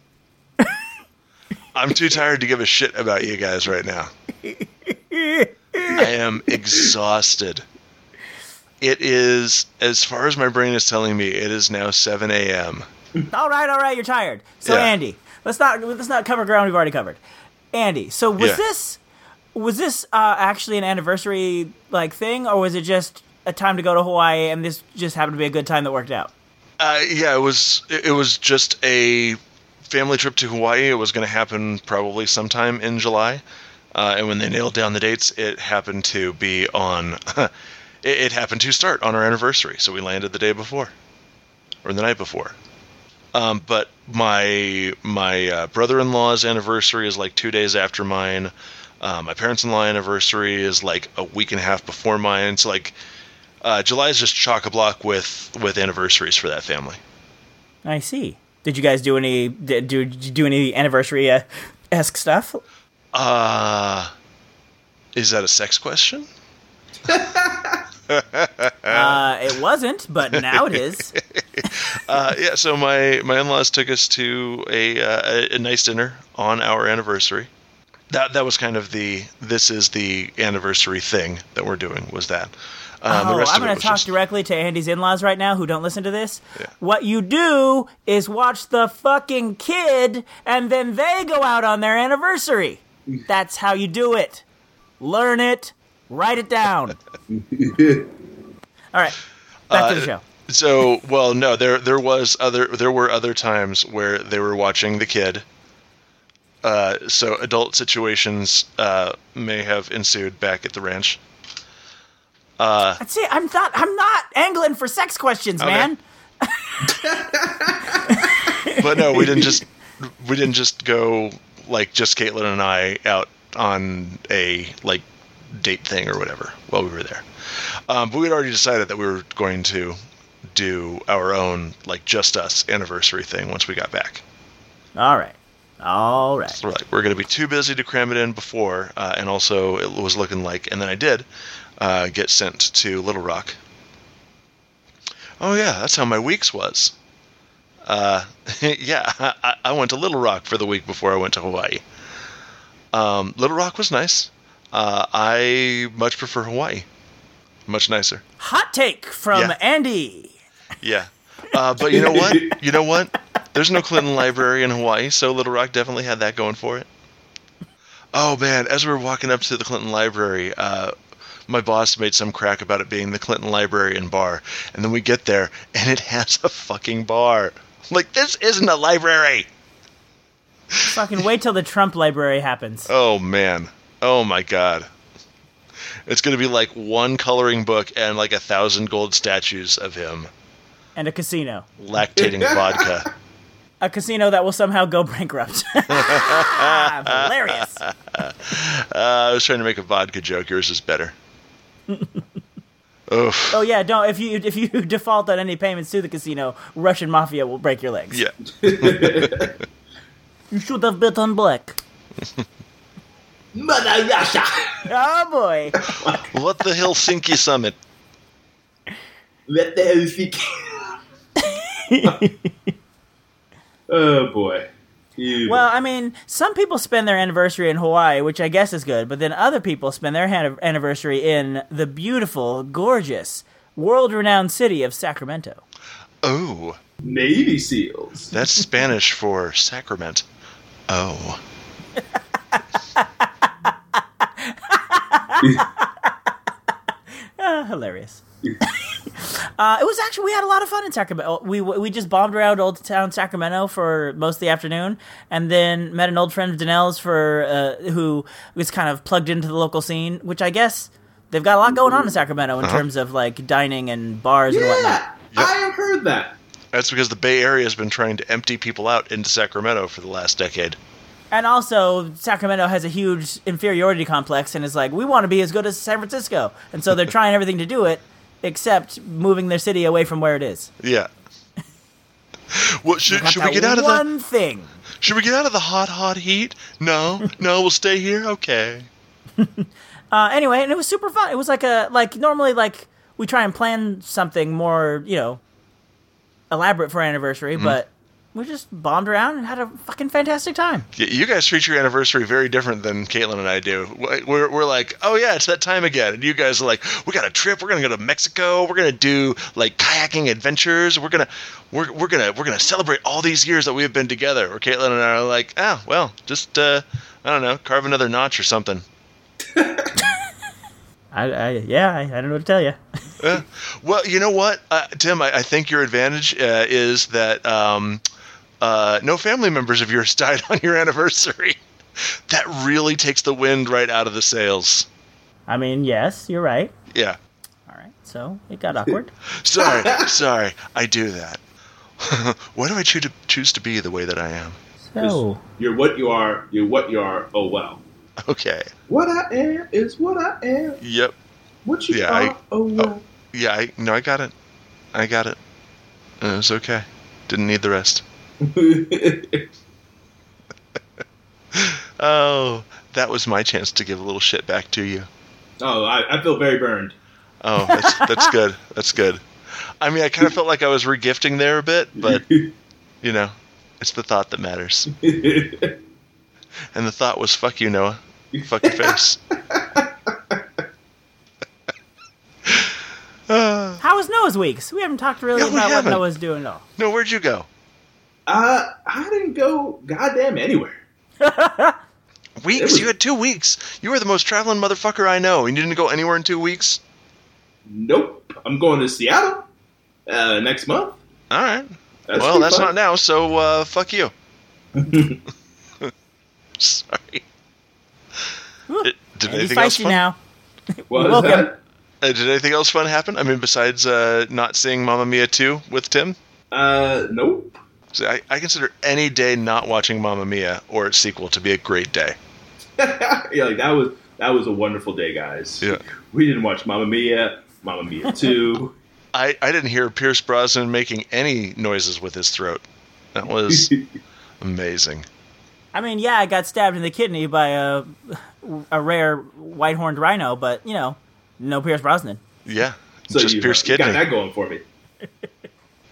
I'm too tired to give a shit about you guys right now. I am exhausted. It is, as far as my brain is telling me, it is now seven a.m. All right, all right, you're tired. So Yeah. Andy, let's not let's not cover ground we've already covered. Andy, so was Yeah. this was this uh, actually an anniversary like thing, or was it just a time to go to Hawaii and this just happened to be a good time that worked out? Uh, yeah, it was. It was just a family trip to Hawaii. It was going to happen probably sometime in July, uh, and when they nailed down the dates, it happened to be on. it, it happened to start on our anniversary, so we landed the day before, or the night before. Um, but my my uh, brother-in-law's anniversary is like two days after mine. Uh, my parents-in-law anniversary is like a week and a half before mine. So like. Uh, July is just chock-a-block with, with anniversaries for that family. I see. Did you guys do any did, did you do any anniversary uh, esque stuff? Uh, is that a sex question? uh, it wasn't, but now it is. uh, yeah, so my, my in-laws took us to a, uh, a nice dinner on our anniversary. That that was kind of the this is the anniversary thing that we're doing was that. Um, oh, the rest I'm going to talk just... directly to Andy's in-laws right now who don't listen to this. Yeah. What you do is watch the fucking kid, and then they go out on their anniversary. That's how you do it. Learn it. Write it down. All right, back to the show. Uh, so, well, no, there there was other there were other times where they were watching the kid. Uh, so adult situations uh, may have ensued back at the ranch. Uh, That's it. I'm not. I'm not angling for sex questions, okay. man. But no, we didn't just we didn't just go like just Caitlin and I out on a like date thing or whatever while we were there. Um, but we had already decided that we were going to do our own like just us anniversary thing once we got back. All right. All right. So we're like, we're going to be too busy to cram it in before, uh, and also it was looking like, and then I did uh, get sent to Little Rock Oh, yeah, that's how my weeks was. Uh, yeah, I, I went to Little Rock for the week before I went to Hawaii. Um, Little Rock was nice. Uh, I much prefer Hawaii. Much nicer. Hot take from Yeah. Andy. Yeah. Uh, but you know what? You know what? There's no Clinton Library in Hawaii, so Little Rock definitely had that going for it. Oh, man, as we were walking up to the Clinton Library, uh, my boss made some crack about it being the Clinton Library and Bar. And then we get there, and it has a fucking bar. I'm like, this isn't a library! Fucking wait till the Trump library happens. Oh, man. Oh, my God. It's going to be like one coloring book and like a thousand gold statues of him. And a casino. Lactating vodka. A casino that will somehow go bankrupt. Hilarious. Uh, I was trying to make a vodka joke. Yours is better. Oof. Oh yeah, don't if you if you default on any payments to the casino, Russian mafia will break your legs. Yeah. You should have bet on black. Mother Russia! Oh boy. What the Helsinki summit? Let the Helsinki. Oh boy. Ew. Well, I mean, some people spend their anniversary in Hawaii, which I guess is good, but then other people spend their han- anniversary in the beautiful, gorgeous, world-renowned city of Sacramento. Oh. Navy SEALs. That's Spanish for sacrament. Oh. Uh, hilarious. uh, it was actually, we had a lot of fun in Sacramento. We we just bombed around Old Town Sacramento for most of the afternoon, and then met an old friend of Danelle's for uh, who was kind of plugged into the local scene, which I guess they've got a lot going on in Sacramento in Uh-huh. terms of like dining and bars and whatnot. Yeah, I have heard that. That's because the Bay Area has been trying to empty people out into Sacramento for the last decade. And also, Sacramento has a huge inferiority complex and is like, we want to be as good as San Francisco. And so they're trying everything to do it, except moving their city away from where it is. Yeah. What should, Got should we that get out of one the thing. Should we get out of the hot hot heat? No, no, we'll stay here. Okay. Uh, anyway, and it was super fun. It was like a like normally like we try and plan something more, you know, elaborate for our anniversary, Mm-hmm. but we just bombed around and had a fucking fantastic time. Y- You guys treat your anniversary very different than Caitlin and I do. We're, we're like, oh yeah, it's that time again. And you guys are like, we got a trip. We're gonna go to Mexico. We're gonna do like kayaking adventures. We're gonna, we're, we're gonna, we're gonna celebrate all these years that we've been together. Where Caitlin and I are like, ah, well, just uh, I don't know, carve another notch or something. I, I yeah, I, I don't know what to tell you. Uh, well, you know what, uh, Tim, I, I think your advantage uh, is that um, uh, no family members of yours died on your anniversary. That really takes the wind right out of the sails. I mean, yes, you're right. Yeah. All right, so it got awkward. Sorry, sorry, I do that. Why do I choose to, choose to be the way that I am? So, You're what you are. You're what you are. Oh well. Okay. What I am is what I am. Yep. What you Yeah, are. I- oh well. Yeah, I no, I got it. I got it. Uh, it's okay. Didn't need the rest. Oh, that was my chance to give a little shit back to you. Oh, I, I feel very burned. Oh, that's that's good. That's good. I mean, I kind of felt like I was regifting there a bit, but you know, it's the thought that matters. And the thought was, "Fuck you, Noah. Fuck your face." uh, how was Noah's weeks? We haven't talked really Yeah, we about haven't. what Noah's doing at all. no, where'd you go? uh, I didn't go goddamn anywhere. Weeks? was- You had two weeks. You were the most traveling motherfucker I know, and you didn't go anywhere in two weeks. Nope. I'm going to Seattle uh, next month. All right. That's well, pretty that's fun. not now, so uh, fuck you. Sorry. Did, did Andy's anything else feisty fun? now. What is Welcome. that? Uh, did anything else fun happen? I mean, besides uh, not seeing Mamma Mia two with Tim? Uh, nope. So I, I consider any day not watching Mamma Mia or its sequel to be a great day. Yeah, like that was that was a wonderful day, guys. Yeah. We didn't watch Mamma Mia, Mamma Mia two. I, I didn't hear Pierce Brosnan making any noises with his throat. That was amazing. I mean, yeah, I got stabbed in the kidney by a a rare white-horned rhino, but you know, no Pierce Brosnan. Yeah, So just you, Pierce you got Kidney. that going for me.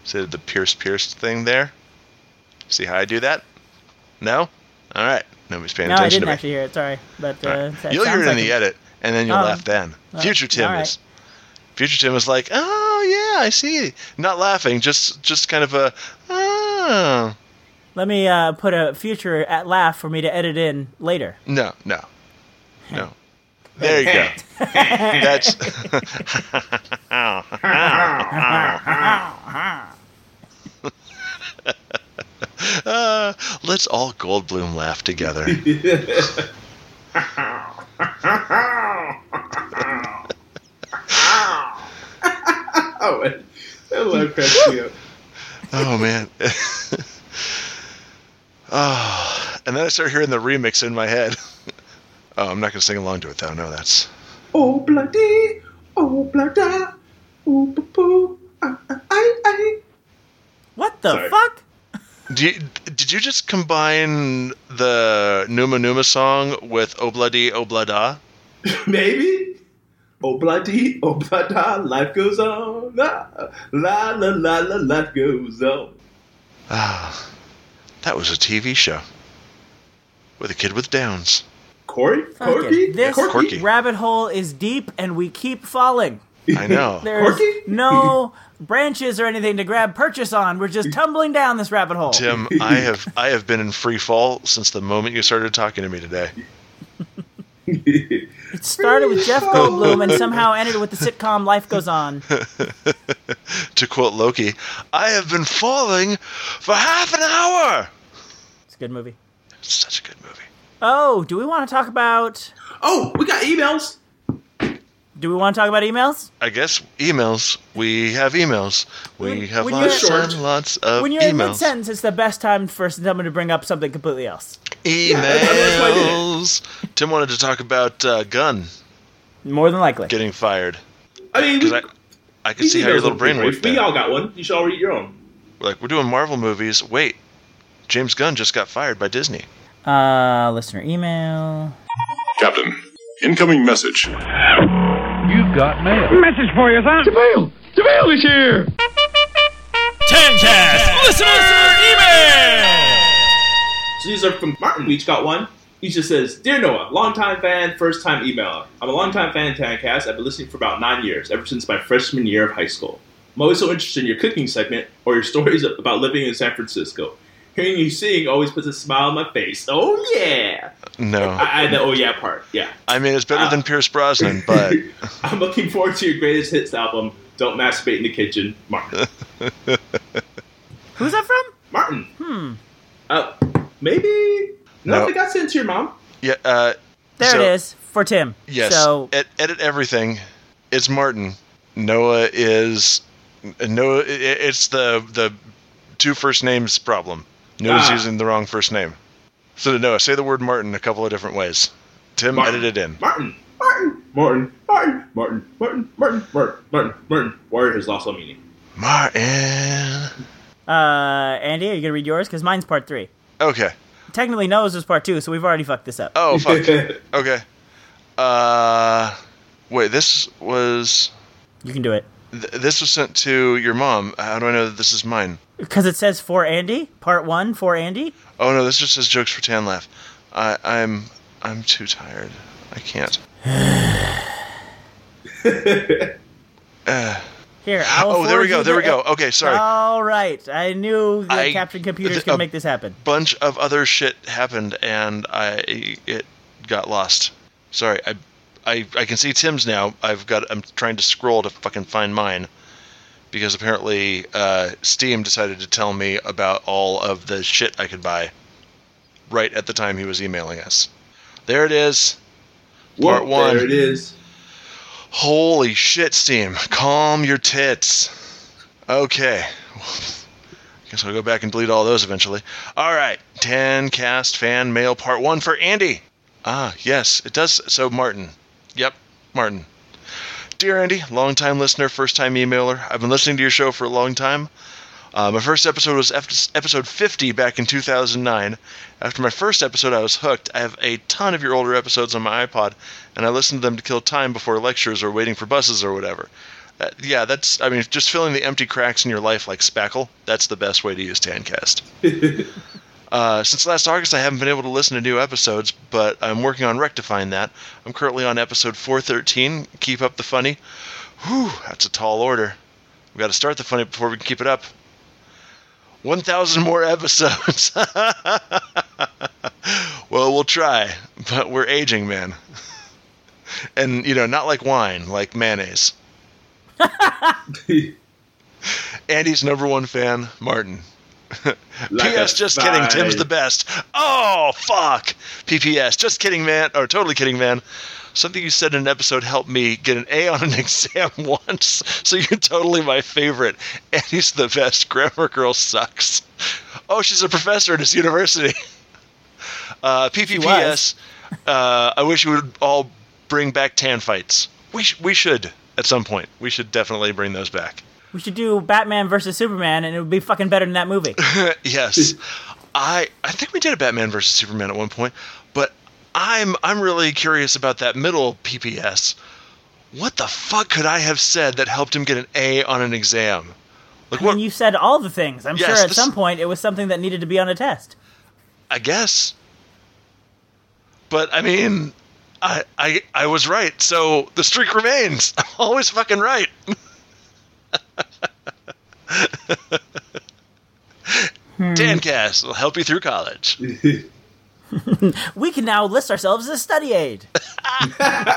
See the Pierce Pierce thing there? See how I do that? No? All right. Nobody's paying No, I attention didn't to me. actually hear it. Sorry, but uh, Right. that You'll hear sounds it in like the a- edit, and then you'll Oh. laugh then. Oh, Future Tim all right. is. Future Tim is like, oh yeah, I see. Not laughing, just just kind of a, oh. Let me uh, put a future at laugh for me to edit in later. No, no, no. There you go. That's. uh, let's all Goldblum laugh together. Oh, man. That one cracks me up. Oh man. Oh, and then I start hearing the remix in my head. Oh, I'm not gonna sing along to it though. No, that's. Oh, bloody. Oh, bloody. Oh, poo, poo. Ah, ah, ay, ay. What the Sorry. fuck? Do you, did you just combine the Numa Numa song with Obladi Oblada? Maybe. Oh, bloody. Oh, bloody. Life goes on. La, la, la, la, la, life goes on. Ah, that was a T V show with a kid with Downs. Corey? Fuck Corky? it. This Corky? Corky. rabbit hole is deep, and we keep falling. I know. There's Corky? no branches or anything to grab purchase on. We're just tumbling down this rabbit hole. Tim, I have I have been in free fall since the moment you started talking to me today. It started with Jeff Goldblum and somehow ended with the sitcom Life Goes On. To quote Loki, I have been falling for half an hour. It's a good movie. It's such a good movie. Oh, do we want to talk about... Oh, we got emails. Do we want to talk about emails? I guess emails. We have emails. We When- have when lots you're- and lots of When you're in emails. mid-sentence, it's the best time for someone to bring up something completely else. Yeah, that's- that's why I did it. Emails. Tim wanted to talk about uh, Gunn More than likely. getting fired. I mean, Because we, I, I could these see how your emails little are brain pretty worked brief. We there. all got one. You should all read your own. We're like, we're doing Marvel movies. Wait, James Gunn just got fired by Disney. Uh, listener email. Captain, incoming message. You've got mail. Message for you, son. Jamil! Jamil is here! Tencast listener email. So these are from Martin. We each got one. He just says, Dear Noah, longtime fan, first time emailer. I'm a longtime fan of Tancast. I've been listening for about nine years, ever since my freshman year of high school. I'm always so interested in your cooking segment or your stories about living in San Francisco. Hearing you sing always puts a smile on my face. Oh, yeah. No. I, I had the oh, yeah part. Yeah. I mean, it's better Uh, than Pierce Brosnan, but I'm looking forward to your greatest hits album, Don't Masturbate in the Kitchen, Martin. Who's that from? Martin. Hmm. Uh, maybe. No, No. if it got sent to your mom. yeah. Uh, There so, it is, for Tim. Yes. So, Ed- edit everything. It's Martin. Noah is Noah. i- It's the the two first names problem. Noah's Ah. using the wrong first name. So Noah, say the word Martin a couple of different ways. Tim, Martin. edit it in. Martin. Martin. Martin. Martin. Martin. Martin. Martin. Martin. Martin. Martin. Warrior has lost all meaning. Martin. uh, Andy, are you going to read yours? Because mine's part three. Okay. Technically, Noah's was part two, so we've already fucked this up. Oh fuck. Okay. Uh, wait. This was. You can do it. Th- this was sent to your mom. How do I know that this is mine? Because it says for Andy, part one for Andy. Oh no, this just says jokes for Tan Laugh. I, I'm I'm too tired. I can't. uh, Here, I'll oh, there we forward go. you There we the- go. Okay, sorry. All right. I knew that I- Captain Computers th- could a make this happen. Bunch of other shit happened, and I it got lost. Sorry. I I I can see Tim's now. I've got. I'm trying to scroll to fucking find mine. Because apparently uh, Steam decided to tell me about all of the shit I could buy right at the time he was emailing us. There it is. Part Whoop, one. There it is. Holy shit, Steam. Calm your tits. Okay. Guess I'll go back and delete all those eventually. Alright. Tancast fan mail part one for Andy. Ah, yes, it does. So, Martin. Yep, Martin. Dear Andy, long-time listener, first-time emailer. I've been listening to your show for a long time. Uh, my first episode was ep- episode fifty back in two thousand nine. After my first episode, I was hooked. I have a ton of your older episodes on my iPod, and I listen to them to kill time before lectures or waiting for buses or whatever. Uh, yeah, that's, I mean, just filling the empty cracks in your life like spackle, that's the best way to use Tancast. uh, since last August, I haven't been able to listen to new episodes, but I'm working on rectifying that. I'm currently on episode four thirteen, Keep Up the Funny. Whew, that's a tall order. We've got to start the funny before we can keep it up. one thousand more episodes. Well, we'll try, but we're aging, man. And, you know, not like wine, like mayonnaise. Andy's number one fan, Martin. Like P S Just kidding, Tim's the best. Oh, fuck. P P S Just kidding, man. Or totally kidding, man. Something you said in an episode helped me get an A on an exam once, so you're totally my favorite. Andy's the best. Grammar Girl sucks. Oh, she's a professor at his university. Uh, P P P S uh, I wish we would all bring back tan fights. We, sh- we should. At some point. We should definitely bring those back. We should do Batman versus Superman, and it would be fucking better than that movie. Yes. I I think we did a Batman versus Superman at one point, but I'm I'm really curious about that middle P P S. What the fuck could I have said that helped him get an A on an exam? Like, I mean, what? You said all the things. I'm yes, sure at this... some point it was something that needed to be on a test. I guess. But, I mean... I, I I was right, so the streak remains. I'm always fucking right. hmm. Tancast will help you through college. We can now list ourselves as a study aid. uh,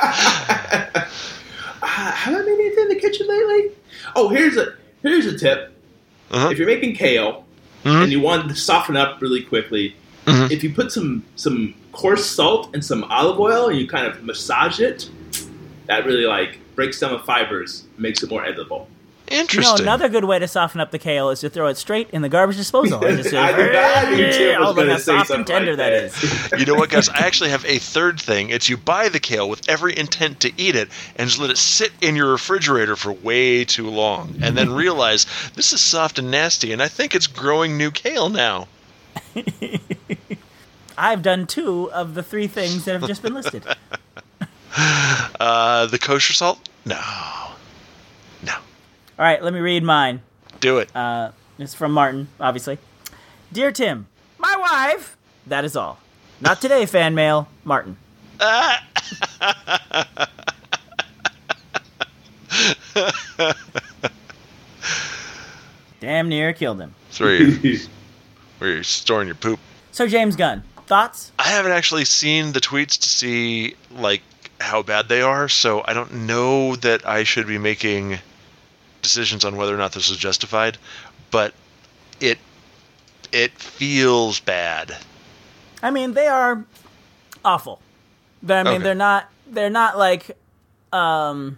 have I made anything in the kitchen lately? Oh, here's a here's a tip. Uh-huh. If you're making kale mm-hmm. and you want to soften up really quickly, mm-hmm. if you put some some coarse salt and some olive oil and you kind of massage it, that really like breaks down the fibers, makes it more edible. Interesting. You know, another good way to soften up the kale is to throw it straight in the garbage disposal. I just I did that. hey, oh, look how soft and tender like that. that is. You know what, guys? I actually have a third thing. It's you buy the kale with every intent to eat it and just let it sit in your refrigerator for way too long and then realize this is soft and nasty and I think it's growing new kale now. I've done two of the three things that have just been listed. uh, the kosher salt? No. No. All right, let me read mine. Do it. Uh, it's from Martin, obviously. Dear Tim, my wife, that is all. Not today, fan mail, Martin. Damn near killed him. That's where you're, where you're storing your poop. So, James Gunn, thoughts? I haven't actually seen the tweets to see, like, how bad they are, so I don't know that I should be making decisions on whether or not this is justified, but it it feels bad. I mean, they are awful. I mean, okay. they're not, they're not, like, um,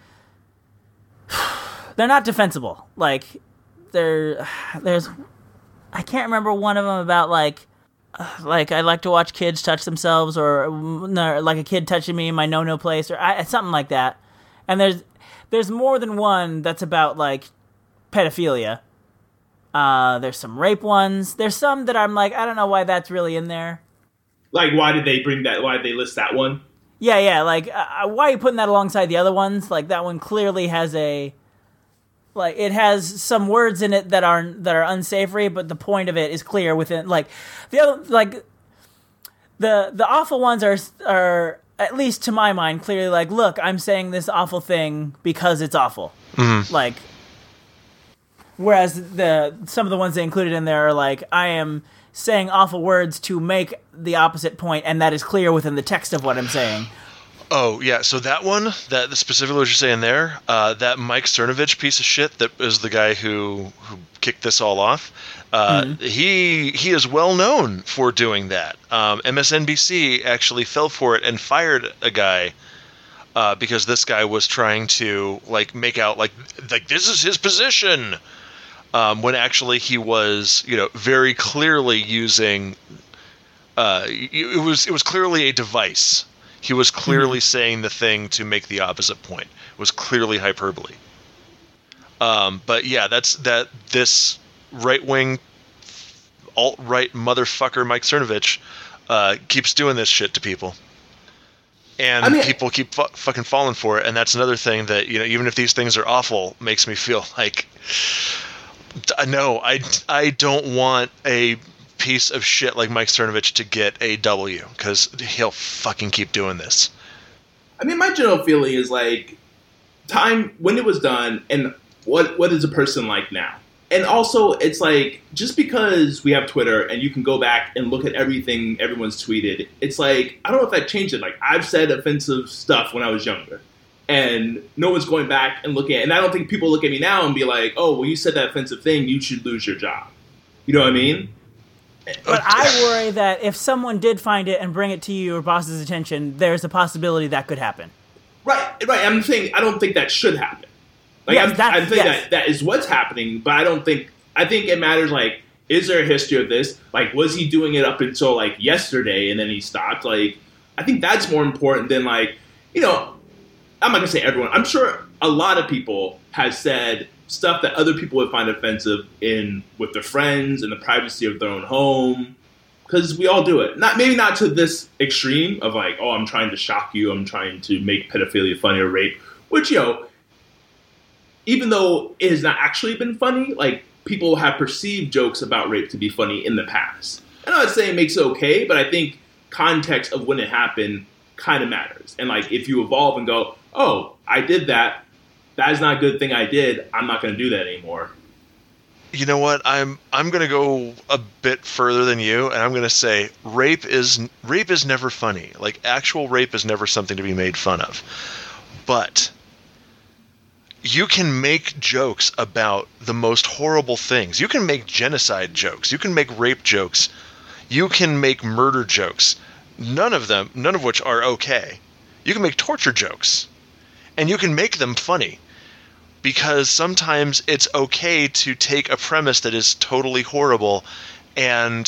they're not defensible. Like, they're, there's, I can't remember one of them about, like, uh, like, I like to watch kids touch themselves, or, or like a kid touching me in my no-no place, or I, something like that. And there's, there's more than one that's about, like, pedophilia. Uh, there's some rape ones. There's some that I'm like, I don't know why that's really in there. Like, why did they bring that? Why did they list that one? Yeah, yeah. Like, uh, why are you putting that alongside the other ones? Like, that one clearly has a, like, it has some words in it that are that are unsavory, but the point of it is clear within. Like, the other, like, the the awful ones are are at least to my mind clearly like, look, I'm saying this awful thing because it's awful. Mm-hmm. Like, whereas the some of the ones they included in there are like, I am saying awful words to make the opposite point, and that is clear within the text of what I'm saying. Oh, yeah, so that one, that specifically what you're saying there, uh, that Mike Cernovich piece of shit that is the guy who, who kicked this all off, uh, mm-hmm. he he is well known for doing that. Um, M S N B C actually fell for it and fired a guy uh, because this guy was trying to, like, make out, like, like this is his position. Um, when actually he was, you know, very clearly using, uh, it was it was clearly a device. He was clearly mm-hmm. saying the thing to make the opposite point. It was clearly hyperbole. Um, but yeah, that's that. This right wing, alt right motherfucker Mike Cernovich uh, keeps doing this shit to people. And I mean, people keep fu- fucking falling for it, and that's another thing that, you know, even if these things are awful, makes me feel like, no, I, I don't want a piece of shit like Mike Cernovich to get a W, because he'll fucking keep doing this. I mean, my general feeling is like, time, when it was done, and what what is a person like now? And also, it's like, just because we have Twitter and you can go back and look at everything everyone's tweeted, it's like, I don't know if that changed it. Like, I've said offensive stuff when I was younger, and no one's going back and looking at it. And I don't think people look at me now and be like, oh, well, you said that offensive thing, you should lose your job. You know what I mean? But I worry that if someone did find it and bring it to your boss's attention, there's a possibility that could happen. Right, right. I'm saying I don't think that should happen. Like, yes, I'm, I'm saying yes. that that is what's happening, but I don't think, I think it matters, like, is there a history of this? Like, was he doing it up until, like, yesterday and then he stopped? Like, I think that's more important than, like, you know, I'm not going to say everyone. I'm sure a lot of people have said stuff that other people would find offensive in with their friends in the privacy of their own home. Because we all do it. Not maybe not to this extreme of, like, oh, I'm trying to shock you. I'm trying to make pedophilia funny or rape. Which, you know, even though it has not actually been funny, like, people have perceived jokes about rape to be funny in the past. I'm not saying it makes it okay, but I think context of when it happened kind of matters. And, like, if you evolve and go, oh, I did that, that is not a good thing I did, I'm not going to do that anymore. You know what? I'm I'm going to go a bit further than you, and I'm going to say rape is rape is never funny. Like, actual rape is never something to be made fun of. But you can make jokes about the most horrible things. You can make genocide jokes. You can make rape jokes. You can make murder jokes. None of them, none of which are okay. You can make torture jokes. And you can make them funny. Because sometimes it's okay to take a premise that is totally horrible and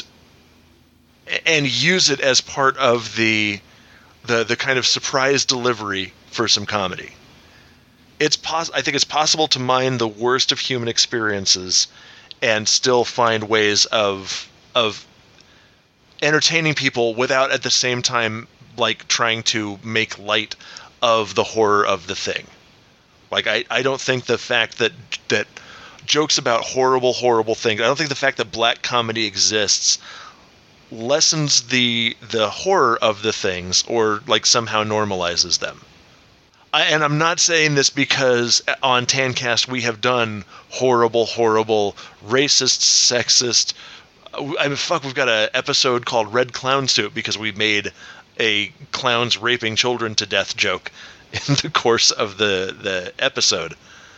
and use it as part of the the the kind of surprise delivery for some comedy. It's pos- I think it's possible to mine the worst of human experiences and still find ways of of entertaining people without at the same time, like, trying to make light of the horror of the thing. Like, I, I don't think the fact that that jokes about horrible, horrible things, I don't think the fact that black comedy exists lessens the the horror of the things or, like, somehow normalizes them. I, and I'm not saying this because on Tancast we have done horrible, horrible, racist, sexist. I mean, fuck, we've got an episode called Red Clown Suit because we made a clowns raping children to death joke in the course of the, the episode.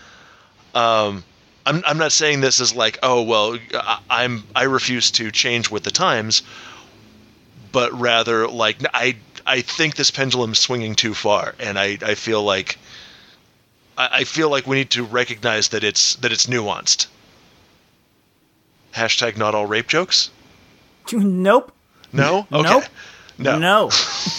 Um, I'm I'm not saying this as like, oh well, I, I'm I refuse to change with the times, but rather like I I think this pendulum's swinging too far, and I, I feel like I, I feel like we need to recognize that it's that it's nuanced. Hashtag not all rape jokes. Nope. No. Okay. Nope. No. No.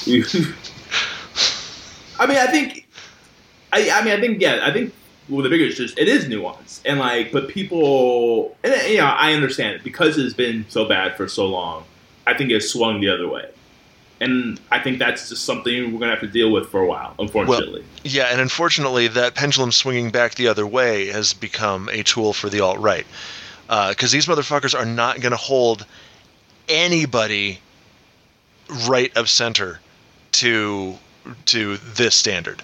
I mean, I think, I, I mean, I think, yeah, I think, well, the bigger issue is it is nuanced. And, like, but people, and, you know, I understand it. Because it's been so bad for so long, I think it's swung the other way. And I think that's just something we're going to have to deal with for a while, unfortunately. Well, yeah, and unfortunately, that pendulum swinging back the other way has become a tool for the alt-right. Because uh, these motherfuckers are not going to hold anybody right of center to to this standard.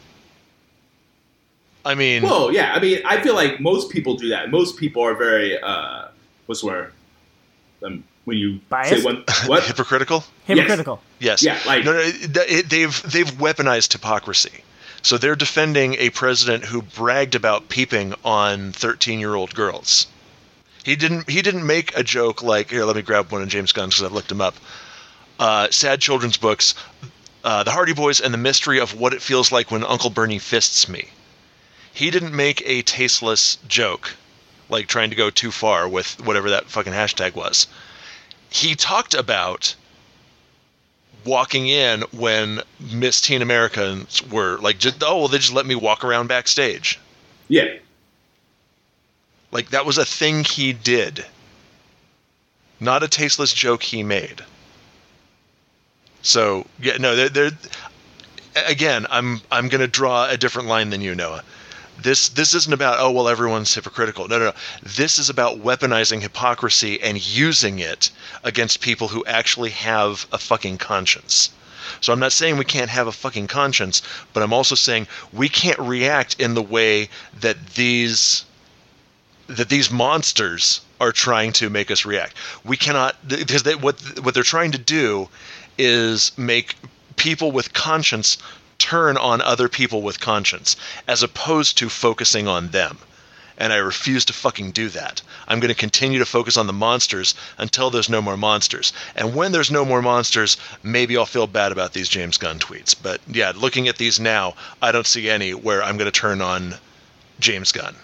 I mean... Well, yeah, I mean, I feel like most people do that. Most people are very, uh, what's the word? Um, when you Biased? say one, what? Hypocritical? Hypocritical. Yes. Yeah, like... No, no, it, they've, they've weaponized hypocrisy. So they're defending a president who bragged about peeping on thirteen-year-old girls. He didn't He didn't make a joke like, here, let me grab one of James Gunn's because I've looked him up. Uh, sad children's books, uh, The Hardy Boys and the Mystery of What It Feels Like When Uncle Bernie Fists Me. He didn't make a tasteless joke, like trying to go too far with whatever that fucking hashtag was. He talked about walking in when Miss Teen Americans were like, just, oh, well, they just let me walk around backstage. Yeah. Like, that was a thing he did. Not a tasteless joke he made. So, yeah, no, they're, they're again, I'm I'm going to draw a different line than you, Noah. This this isn't about, oh, well, everyone's hypocritical. No, no, no. This is about weaponizing hypocrisy and using it against people who actually have a fucking conscience. So I'm not saying we can't have a fucking conscience, but I'm also saying we can't react in the way that these that these monsters are trying to make us react. We cannot, because they, what what they're trying to do is make people with conscience turn on other people with conscience, as opposed to focusing on them. And I refuse to fucking do that. I'm going to continue to focus on the monsters until there's no more monsters. And when there's no more monsters, maybe I'll feel bad about these James Gunn tweets. But yeah, looking at these now, I don't see any where I'm going to turn on James Gunn.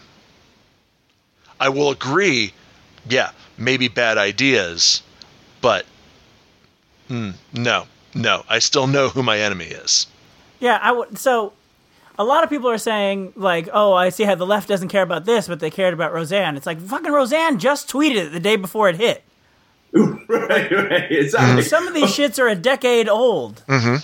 I will agree, yeah, maybe bad ideas, but mm, no, no. I still know who my enemy is. Yeah, I w- so a lot of people are saying, like, oh, I see how the left doesn't care about this, but they cared about Roseanne. It's like, fucking Roseanne just tweeted it the day before it hit. right, right. Exactly. Some of these shits are a decade old. Mm-hmm.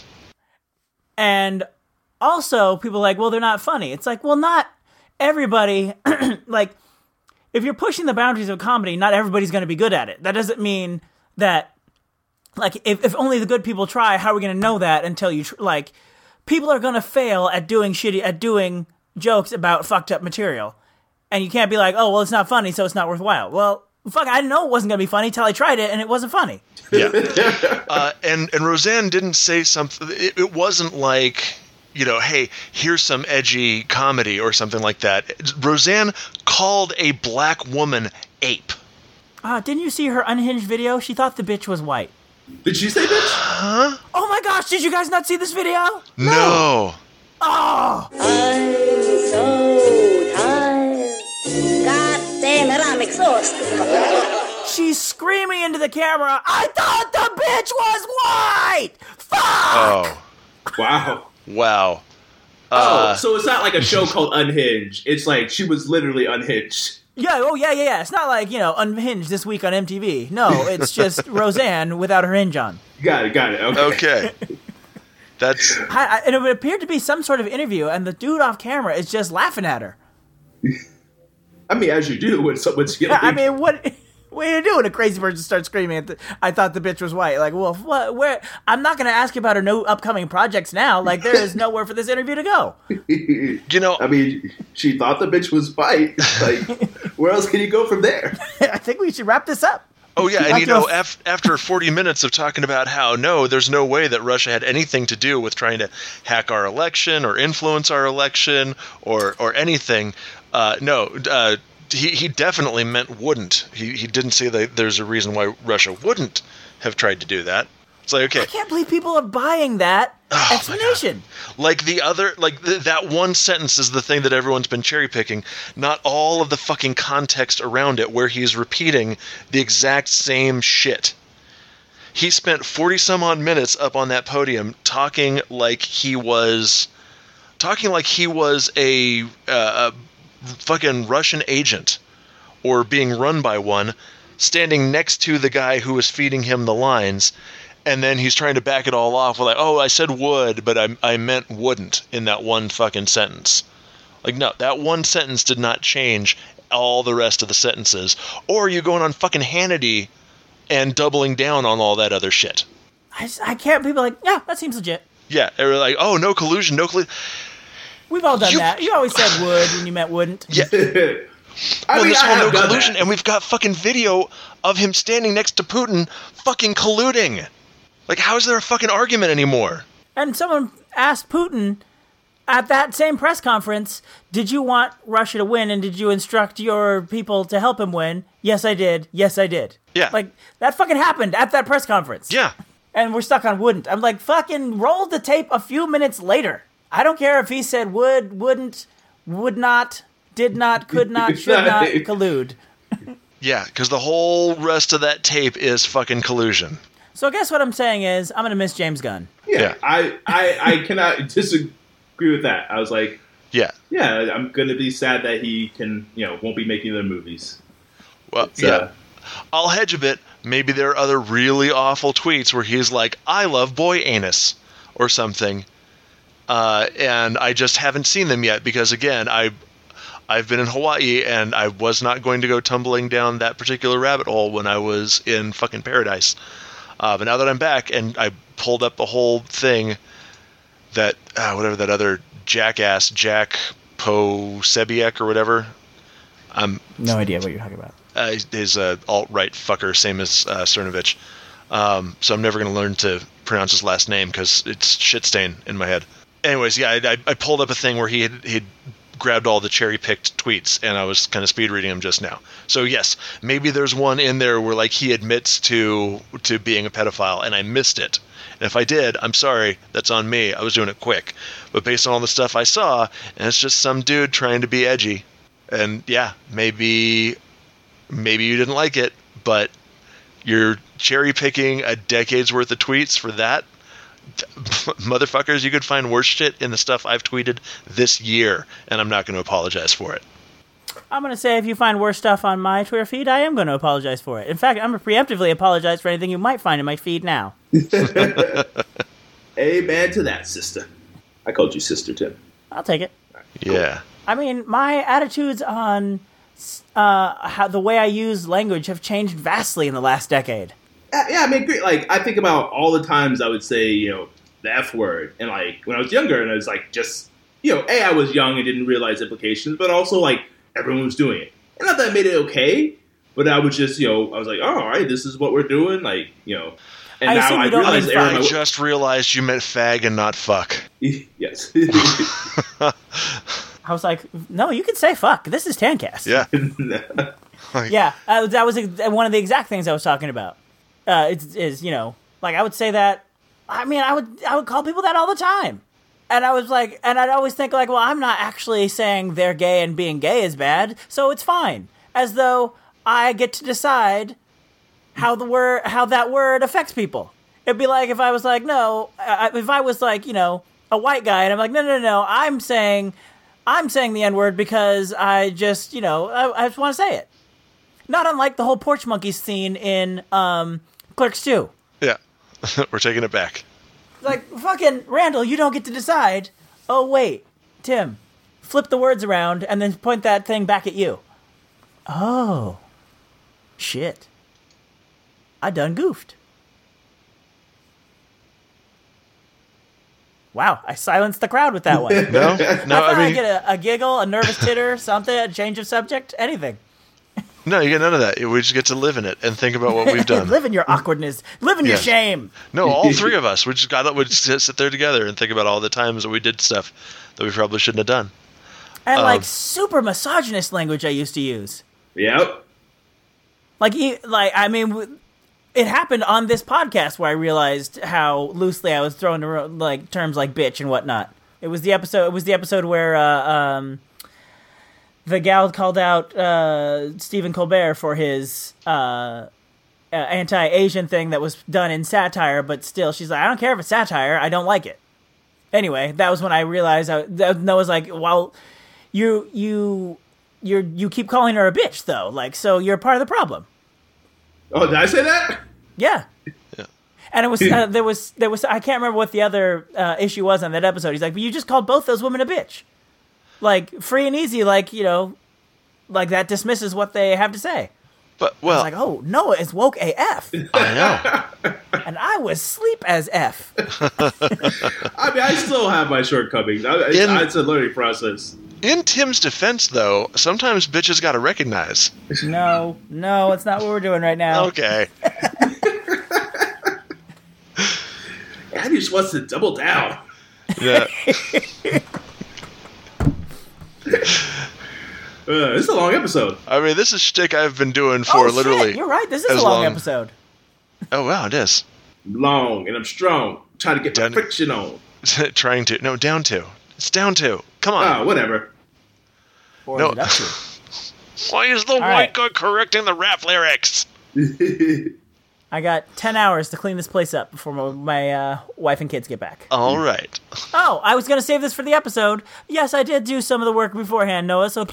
And also, people are like, well, they're not funny. It's like, well, not everybody, like, if you're pushing the boundaries of comedy, not everybody's going to be good at it. That doesn't mean that, like, if, if only the good people try, how are we going to know that until you, tr- like... People are gonna fail at doing shitty at doing jokes about fucked up material, and you can't be like, "Oh, well, it's not funny, so it's not worthwhile." Well, fuck, I didn't know it wasn't gonna be funny till I tried it, and it wasn't funny. Yeah, uh, and and Roseanne didn't say something. It, it wasn't like, you know, hey, here's some edgy comedy or something like that. Roseanne called a black woman ape. Uh, didn't you see her unhinged video? She thought the bitch was white. Did she say bitch? Huh? Oh my gosh, did you guys not see this video? No. no. Oh! I'm so tired. God damn it, I'm exhausted. She's screaming into the camera, I thought the bitch was white! Fuck! Oh. Wow. Wow. Uh, uh, so it's not like a show called Unhinged. It's like she was literally unhinged. Yeah, oh yeah, yeah, yeah. It's not like, you know, Unhinged this week on M T V. No, it's just Roseanne without her hinge on. Got it, got it. Okay. Okay. That's... I, I, and it appeared to be some sort of interview, and the dude off camera is just laughing at her. I mean, as you do when someone's... Yeah, I mean, what... What are you doing? A crazy person starts screaming at the, I thought the bitch was white. Like, well, what, where? I'm not going to ask you about her new upcoming projects now. Like, there is nowhere for this interview to go. You know, I mean, she thought the bitch was white. Like, where else can you go from there? I think we should wrap this up. Oh, yeah, and you know, af- after forty minutes of talking about how, no, there's no way that Russia had anything to do with trying to hack our election or influence our election or, or anything, uh, no, uh, He he definitely meant wouldn't. He he didn't say that there's a reason why Russia wouldn't have tried to do that. It's like, okay. I can't believe people are buying that oh, explanation. Like the other, like th- that one sentence is the thing that everyone's been cherry picking. Not all of the fucking context around it where he's repeating the exact same shit. He spent forty some odd minutes up on that podium talking like he was, talking like he was a, uh, a fucking Russian agent or being run by one, standing next to the guy who was feeding him the lines, and then he's trying to back it all off with like, oh, I said would, but I I meant wouldn't in that one fucking sentence. Like, no, that one sentence did not change all the rest of the sentences. Or are you going on fucking Hannity and doubling down on all that other shit? I, just, I can't, people are like, yeah, that seems legit. Yeah, they're like, oh, no collusion, no collusion. We've all done you, that. You always said would when you meant wouldn't. Yeah. I well, mean, this I whole have no done collusion, that. and we've got fucking video of him standing next to Putin fucking colluding. Like, how is there a fucking argument anymore? And someone asked Putin at that same press conference, did you want Russia to win, and did you instruct your people to help him win? Yes, I did. Yes, I did. Yeah. Like, that fucking happened at that press conference. Yeah. And we're stuck on wouldn't. I'm like, fucking roll the tape a few minutes later. I don't care if he said would, wouldn't, would not, did not, could not, should not collude. Yeah, because the whole rest of that tape is fucking collusion. So I guess what I'm saying is, I'm going to miss James Gunn. Yeah, Yeah. I, I, I cannot disagree with that. I was like, Yeah. yeah, I'm going to be sad that he can, you know, won't be making other movies. Well, It's, yeah. uh, I'll hedge a bit. Maybe there are other really awful tweets where he's like, I love boy anus, or something. uh, and I just haven't seen them yet because, again, I I've been in Hawaii and I was not going to go tumbling down that particular rabbit hole when I was in fucking paradise. Uh, but now that I'm back and I pulled up the whole thing that uh, whatever that other jackass Jack Posebiec or whatever. I'm no idea what you're talking about. Uh, he's a alt-right fucker, same as uh, Cernovich. Um, so I'm never going to learn to pronounce his last name because it's shit stain in my head. Anyways, yeah, I, I, I pulled up a thing where he had he'd grabbed all the cherry-picked tweets, and I was kind of speed reading them just now. So yes, maybe there's one in there where like he admits to to being a pedophile, and I missed it. And if I did, I'm sorry, that's on me. I was doing it quick. But based on all the stuff I saw, and it's just some dude trying to be edgy. And yeah, maybe maybe you didn't like it, but you're cherry-picking a decade's worth of tweets for that? Motherfuckers, you could find worse shit in the stuff I've tweeted this year, and I'm not going to apologize for it. I'm going to say if you find worse stuff on my Twitter feed, I am going to apologize for it. In fact, I'm going to preemptively apologize for anything you might find in my feed now. Amen to that, sister. I called you sister, Tim. I'll take it. Yeah. I mean, my attitudes on uh, how the way I use language have changed vastly in the last decade. Yeah, yeah, I mean, great. Like, I think about all the times I would say, you know, the F word. And, like, when I was younger, and I was, like, just, you know, A, I was young and didn't realize implications, but also, like, everyone was doing it. And not that it made it okay, but I was just, you know, I was like, oh, all right, this is what we're doing. Like, you know. And I now I realize I, I just realized you meant fag and not fuck. Yes. I was like, no, you can say fuck. This is Tancast. Yeah. Like, yeah, uh, that was a, one of the exact things I was talking about. Uh, is, is, you know, like I would say that, I mean, I would I would call people that all the time. And I was like, and I'd always think like, well, I'm not actually saying they're gay and being gay is bad, so it's fine. As though I get to decide how the word, how that word affects people. It'd be like if I was like, no, I, if I was like, you know, a white guy, and I'm like, no, no, no, I'm saying, I'm saying the N-word because I just, you know, I, I just want to say it. Not unlike the whole porch monkey scene in um, Clerks two. Yeah, we're taking it back. Like, fucking, Randall, you don't get to decide. Oh, wait, Tim, flip the words around and then point that thing back at you. Oh, shit. I done goofed. Wow, I silenced the crowd with that one. No, no, I, I mean, I get a, a giggle, a nervous titter, something, a change of subject, anything. No, you get none of that. We just get to live in it and think about what we've done. Live in your awkwardness. Live in Yes. your shame. No, all three of us. We just got we just sit there together and think about all the times that we did stuff that we probably shouldn't have done. And Um, like super misogynist language I used to use. Yep. Like, e- like I mean, w- it happened on this podcast where I realized how loosely I was throwing around, like terms like bitch and whatnot. It was the episode. It was the episode where uh, um, the gal called out uh, Stephen Colbert for his uh, uh, anti-Asian thing that was done in satire, but still, she's like, I don't care if it's satire. I don't like it. Anyway, that was when I realized I, that Noah's like, well, you you you you keep calling her a bitch though, like, so you're part of the problem. Oh, did I say that? Yeah. Yeah. And it was uh, there was there was I can't remember what the other uh, issue was on that episode. He's like, but you just called both those women a bitch, like free and easy, like, you know, like that dismisses what they have to say. But well, I was like, oh, Noah is woke A F. I know. And I was sleep as F. I mean, I still have my shortcomings. I, it's, In- it's a learning process. In Tim's defense, though, sometimes bitches got to recognize. No, no, it's not what we're doing right now. Okay. Andy just wants to double down. Yeah. Uh, this is a long episode. I mean, this is shtick I've been doing for oh, literally. Shit, you're right. This is as a long, long- episode. Oh wow, it is. Long, and I'm strong. Trying to get Done. my friction on. Trying to no down to. It's down to. Come on. Ah, whatever. Or No. is it up to? Why is the white right. guy correcting the rap lyrics? I got ten hours to clean this place up before my, my uh, wife and kids get back. All right. Oh, I was going to save this for the episode. Yes, I did do some of the work beforehand, Noah, so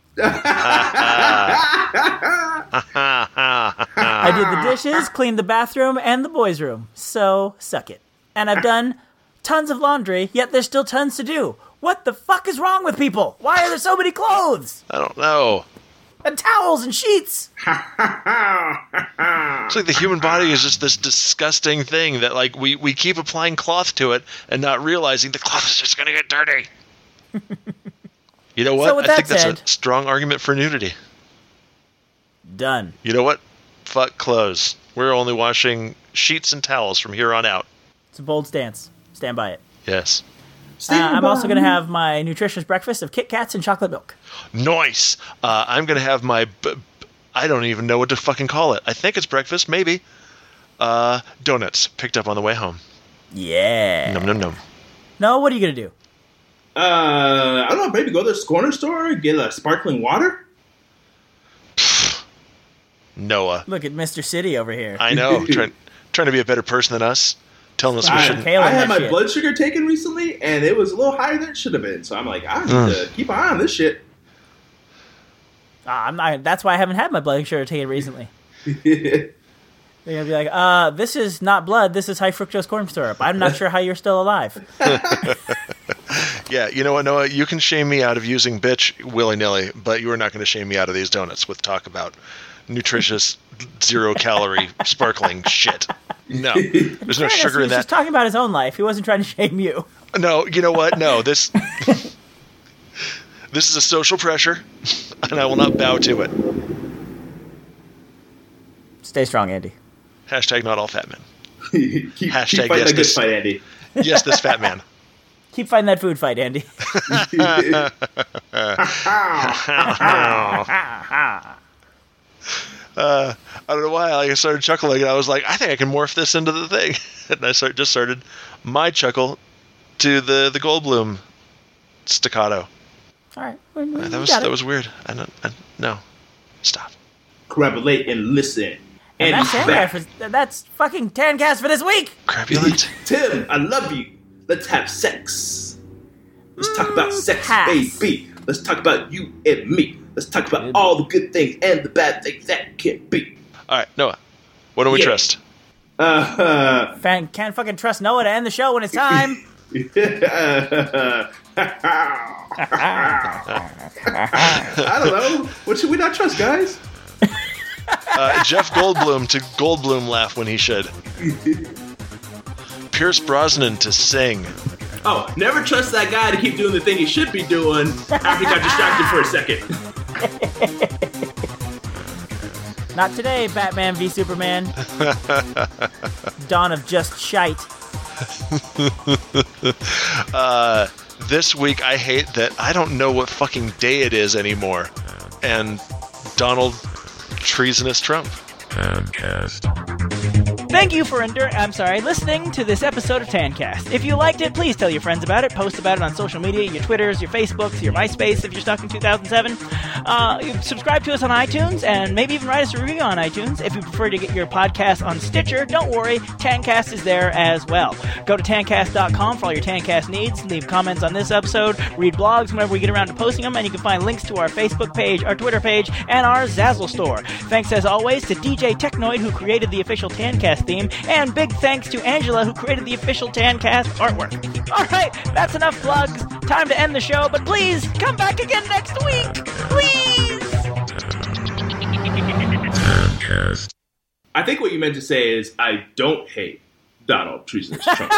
I did the dishes, cleaned the bathroom, and the boys' room. So, suck it. And I've done tons of laundry, yet there's still tons to do. What the fuck is wrong with people? Why are there so many clothes? I don't know. And towels and sheets. It's like the human body is just this disgusting thing that, like, we, we keep applying cloth to it and not realizing the cloth is just going to get dirty. You know what? So with I that think that's said- a strong argument for nudity. Done. You know what? Fuck clothes. We're only washing sheets and towels from here on out. It's a bold stance. Stand by it. Yes. Uh, I'm also going to have my nutritious breakfast of Kit Kats and chocolate milk. Nice. Uh, I'm going to have my... B- b- I don't even know what to fucking call it. I think it's breakfast, maybe. Uh, donuts picked up on the way home. Yeah. Num num num. No, what are you going to do? Uh, I don't know, maybe go to the corner store, get a sparkling water? Noah. Look at Mister City over here. I know. trying, trying to be a better person than us. Telling us we I, shouldn't. I had my shit. blood sugar taken recently, and it was a little higher than it should have been. So I'm like, I need Mm. to keep an eye on this shit. Uh, I'm not. That's why I haven't had my blood sugar taken recently. They're gonna be like, uh, this is not blood. This is high fructose corn syrup. I'm not sure how you're still alive. Yeah, you know what, Noah? You can shame me out of using bitch willy-nilly, but you are not going to shame me out of these donuts with talk about nutritious, zero-calorie, sparkling shit. No. There's no Fairness, sugar he in was just that. talking about his own life. He wasn't trying to shame you. No, you know what? No, this... This is a social pressure, and I will not bow to it. Stay strong, Andy. Hashtag not all fat men. keep, keep Hashtag fighting yes, that good this, fight, Andy. yes, this fat man. Keep fighting that food fight, Andy. Uh, I don't know why I started chuckling, and I was like, I think I can morph this into the thing. And I start, just started my chuckle to the, the Goldblum staccato. All right. Well, you Uh, that was got that it. was weird. I don't. I, no, stop. Correlate and listen. And Andy's that's, back. for, that's fucking Tancast for this week. Crapulent. Tim, I love you. Let's have sex. Let's talk about sex, pass. baby. Let's talk about you and me. Let's talk about all the good things and the bad things that can be. All right, Noah. What do we Yeah. trust? Uh, Fan, can't fucking trust Noah to end the show when it's time. I don't know. What should we not trust, guys? Uh, Jeff Goldblum to Goldblum laugh when he should. Pierce Brosnan to sing. Oh, never trust that guy to keep doing the thing he should be doing after he got distracted for a second. Not today, Batman v Superman. Dawn of just shite. uh, this week, I hate that I don't know what fucking day it is anymore. And Donald Treasonous Trump. Thank you for endur- I'm sorry, listening to this episode of Tancast. If you liked it, please tell your friends about it. Post about it on social media, your Twitters, your Facebooks, your MySpace if you're stuck in two thousand seven. Uh, you subscribe to us on iTunes and maybe even write us a review on iTunes. If you prefer to get your podcast on Stitcher, don't worry, Tancast is there as well. Go to tancast dot com for all your Tancast needs. Leave comments on this episode, read blogs whenever we get around to posting them, and you can find links to our Facebook page, our Twitter page, and our Zazzle store. Thanks as always to D J Technoid who created the official Tancast theme, and big thanks to Angela who created the official Tancast artwork. Alright, that's enough plugs. Time to end the show, but please come back again next week. Please! Tancast. I think what you meant to say is, I don't hate Donald Treasonous Trump.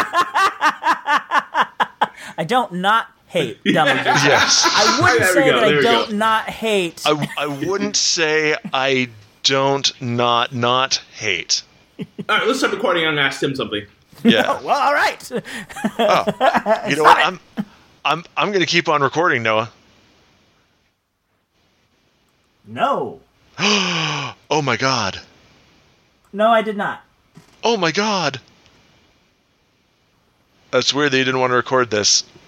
I don't not hate Donald Trump. Yes. I wouldn't There we say go, that there I we don't go. not hate. I, I wouldn't say I don't not not hate. All right, let's start recording. I'm going to ask Tim something. Yeah. Oh, well, all right. Oh, you know what? I'm I'm I'm going to keep on recording, Noah. No. Oh my god. No, I did not. Oh my god. That's weird that you didn't want to record this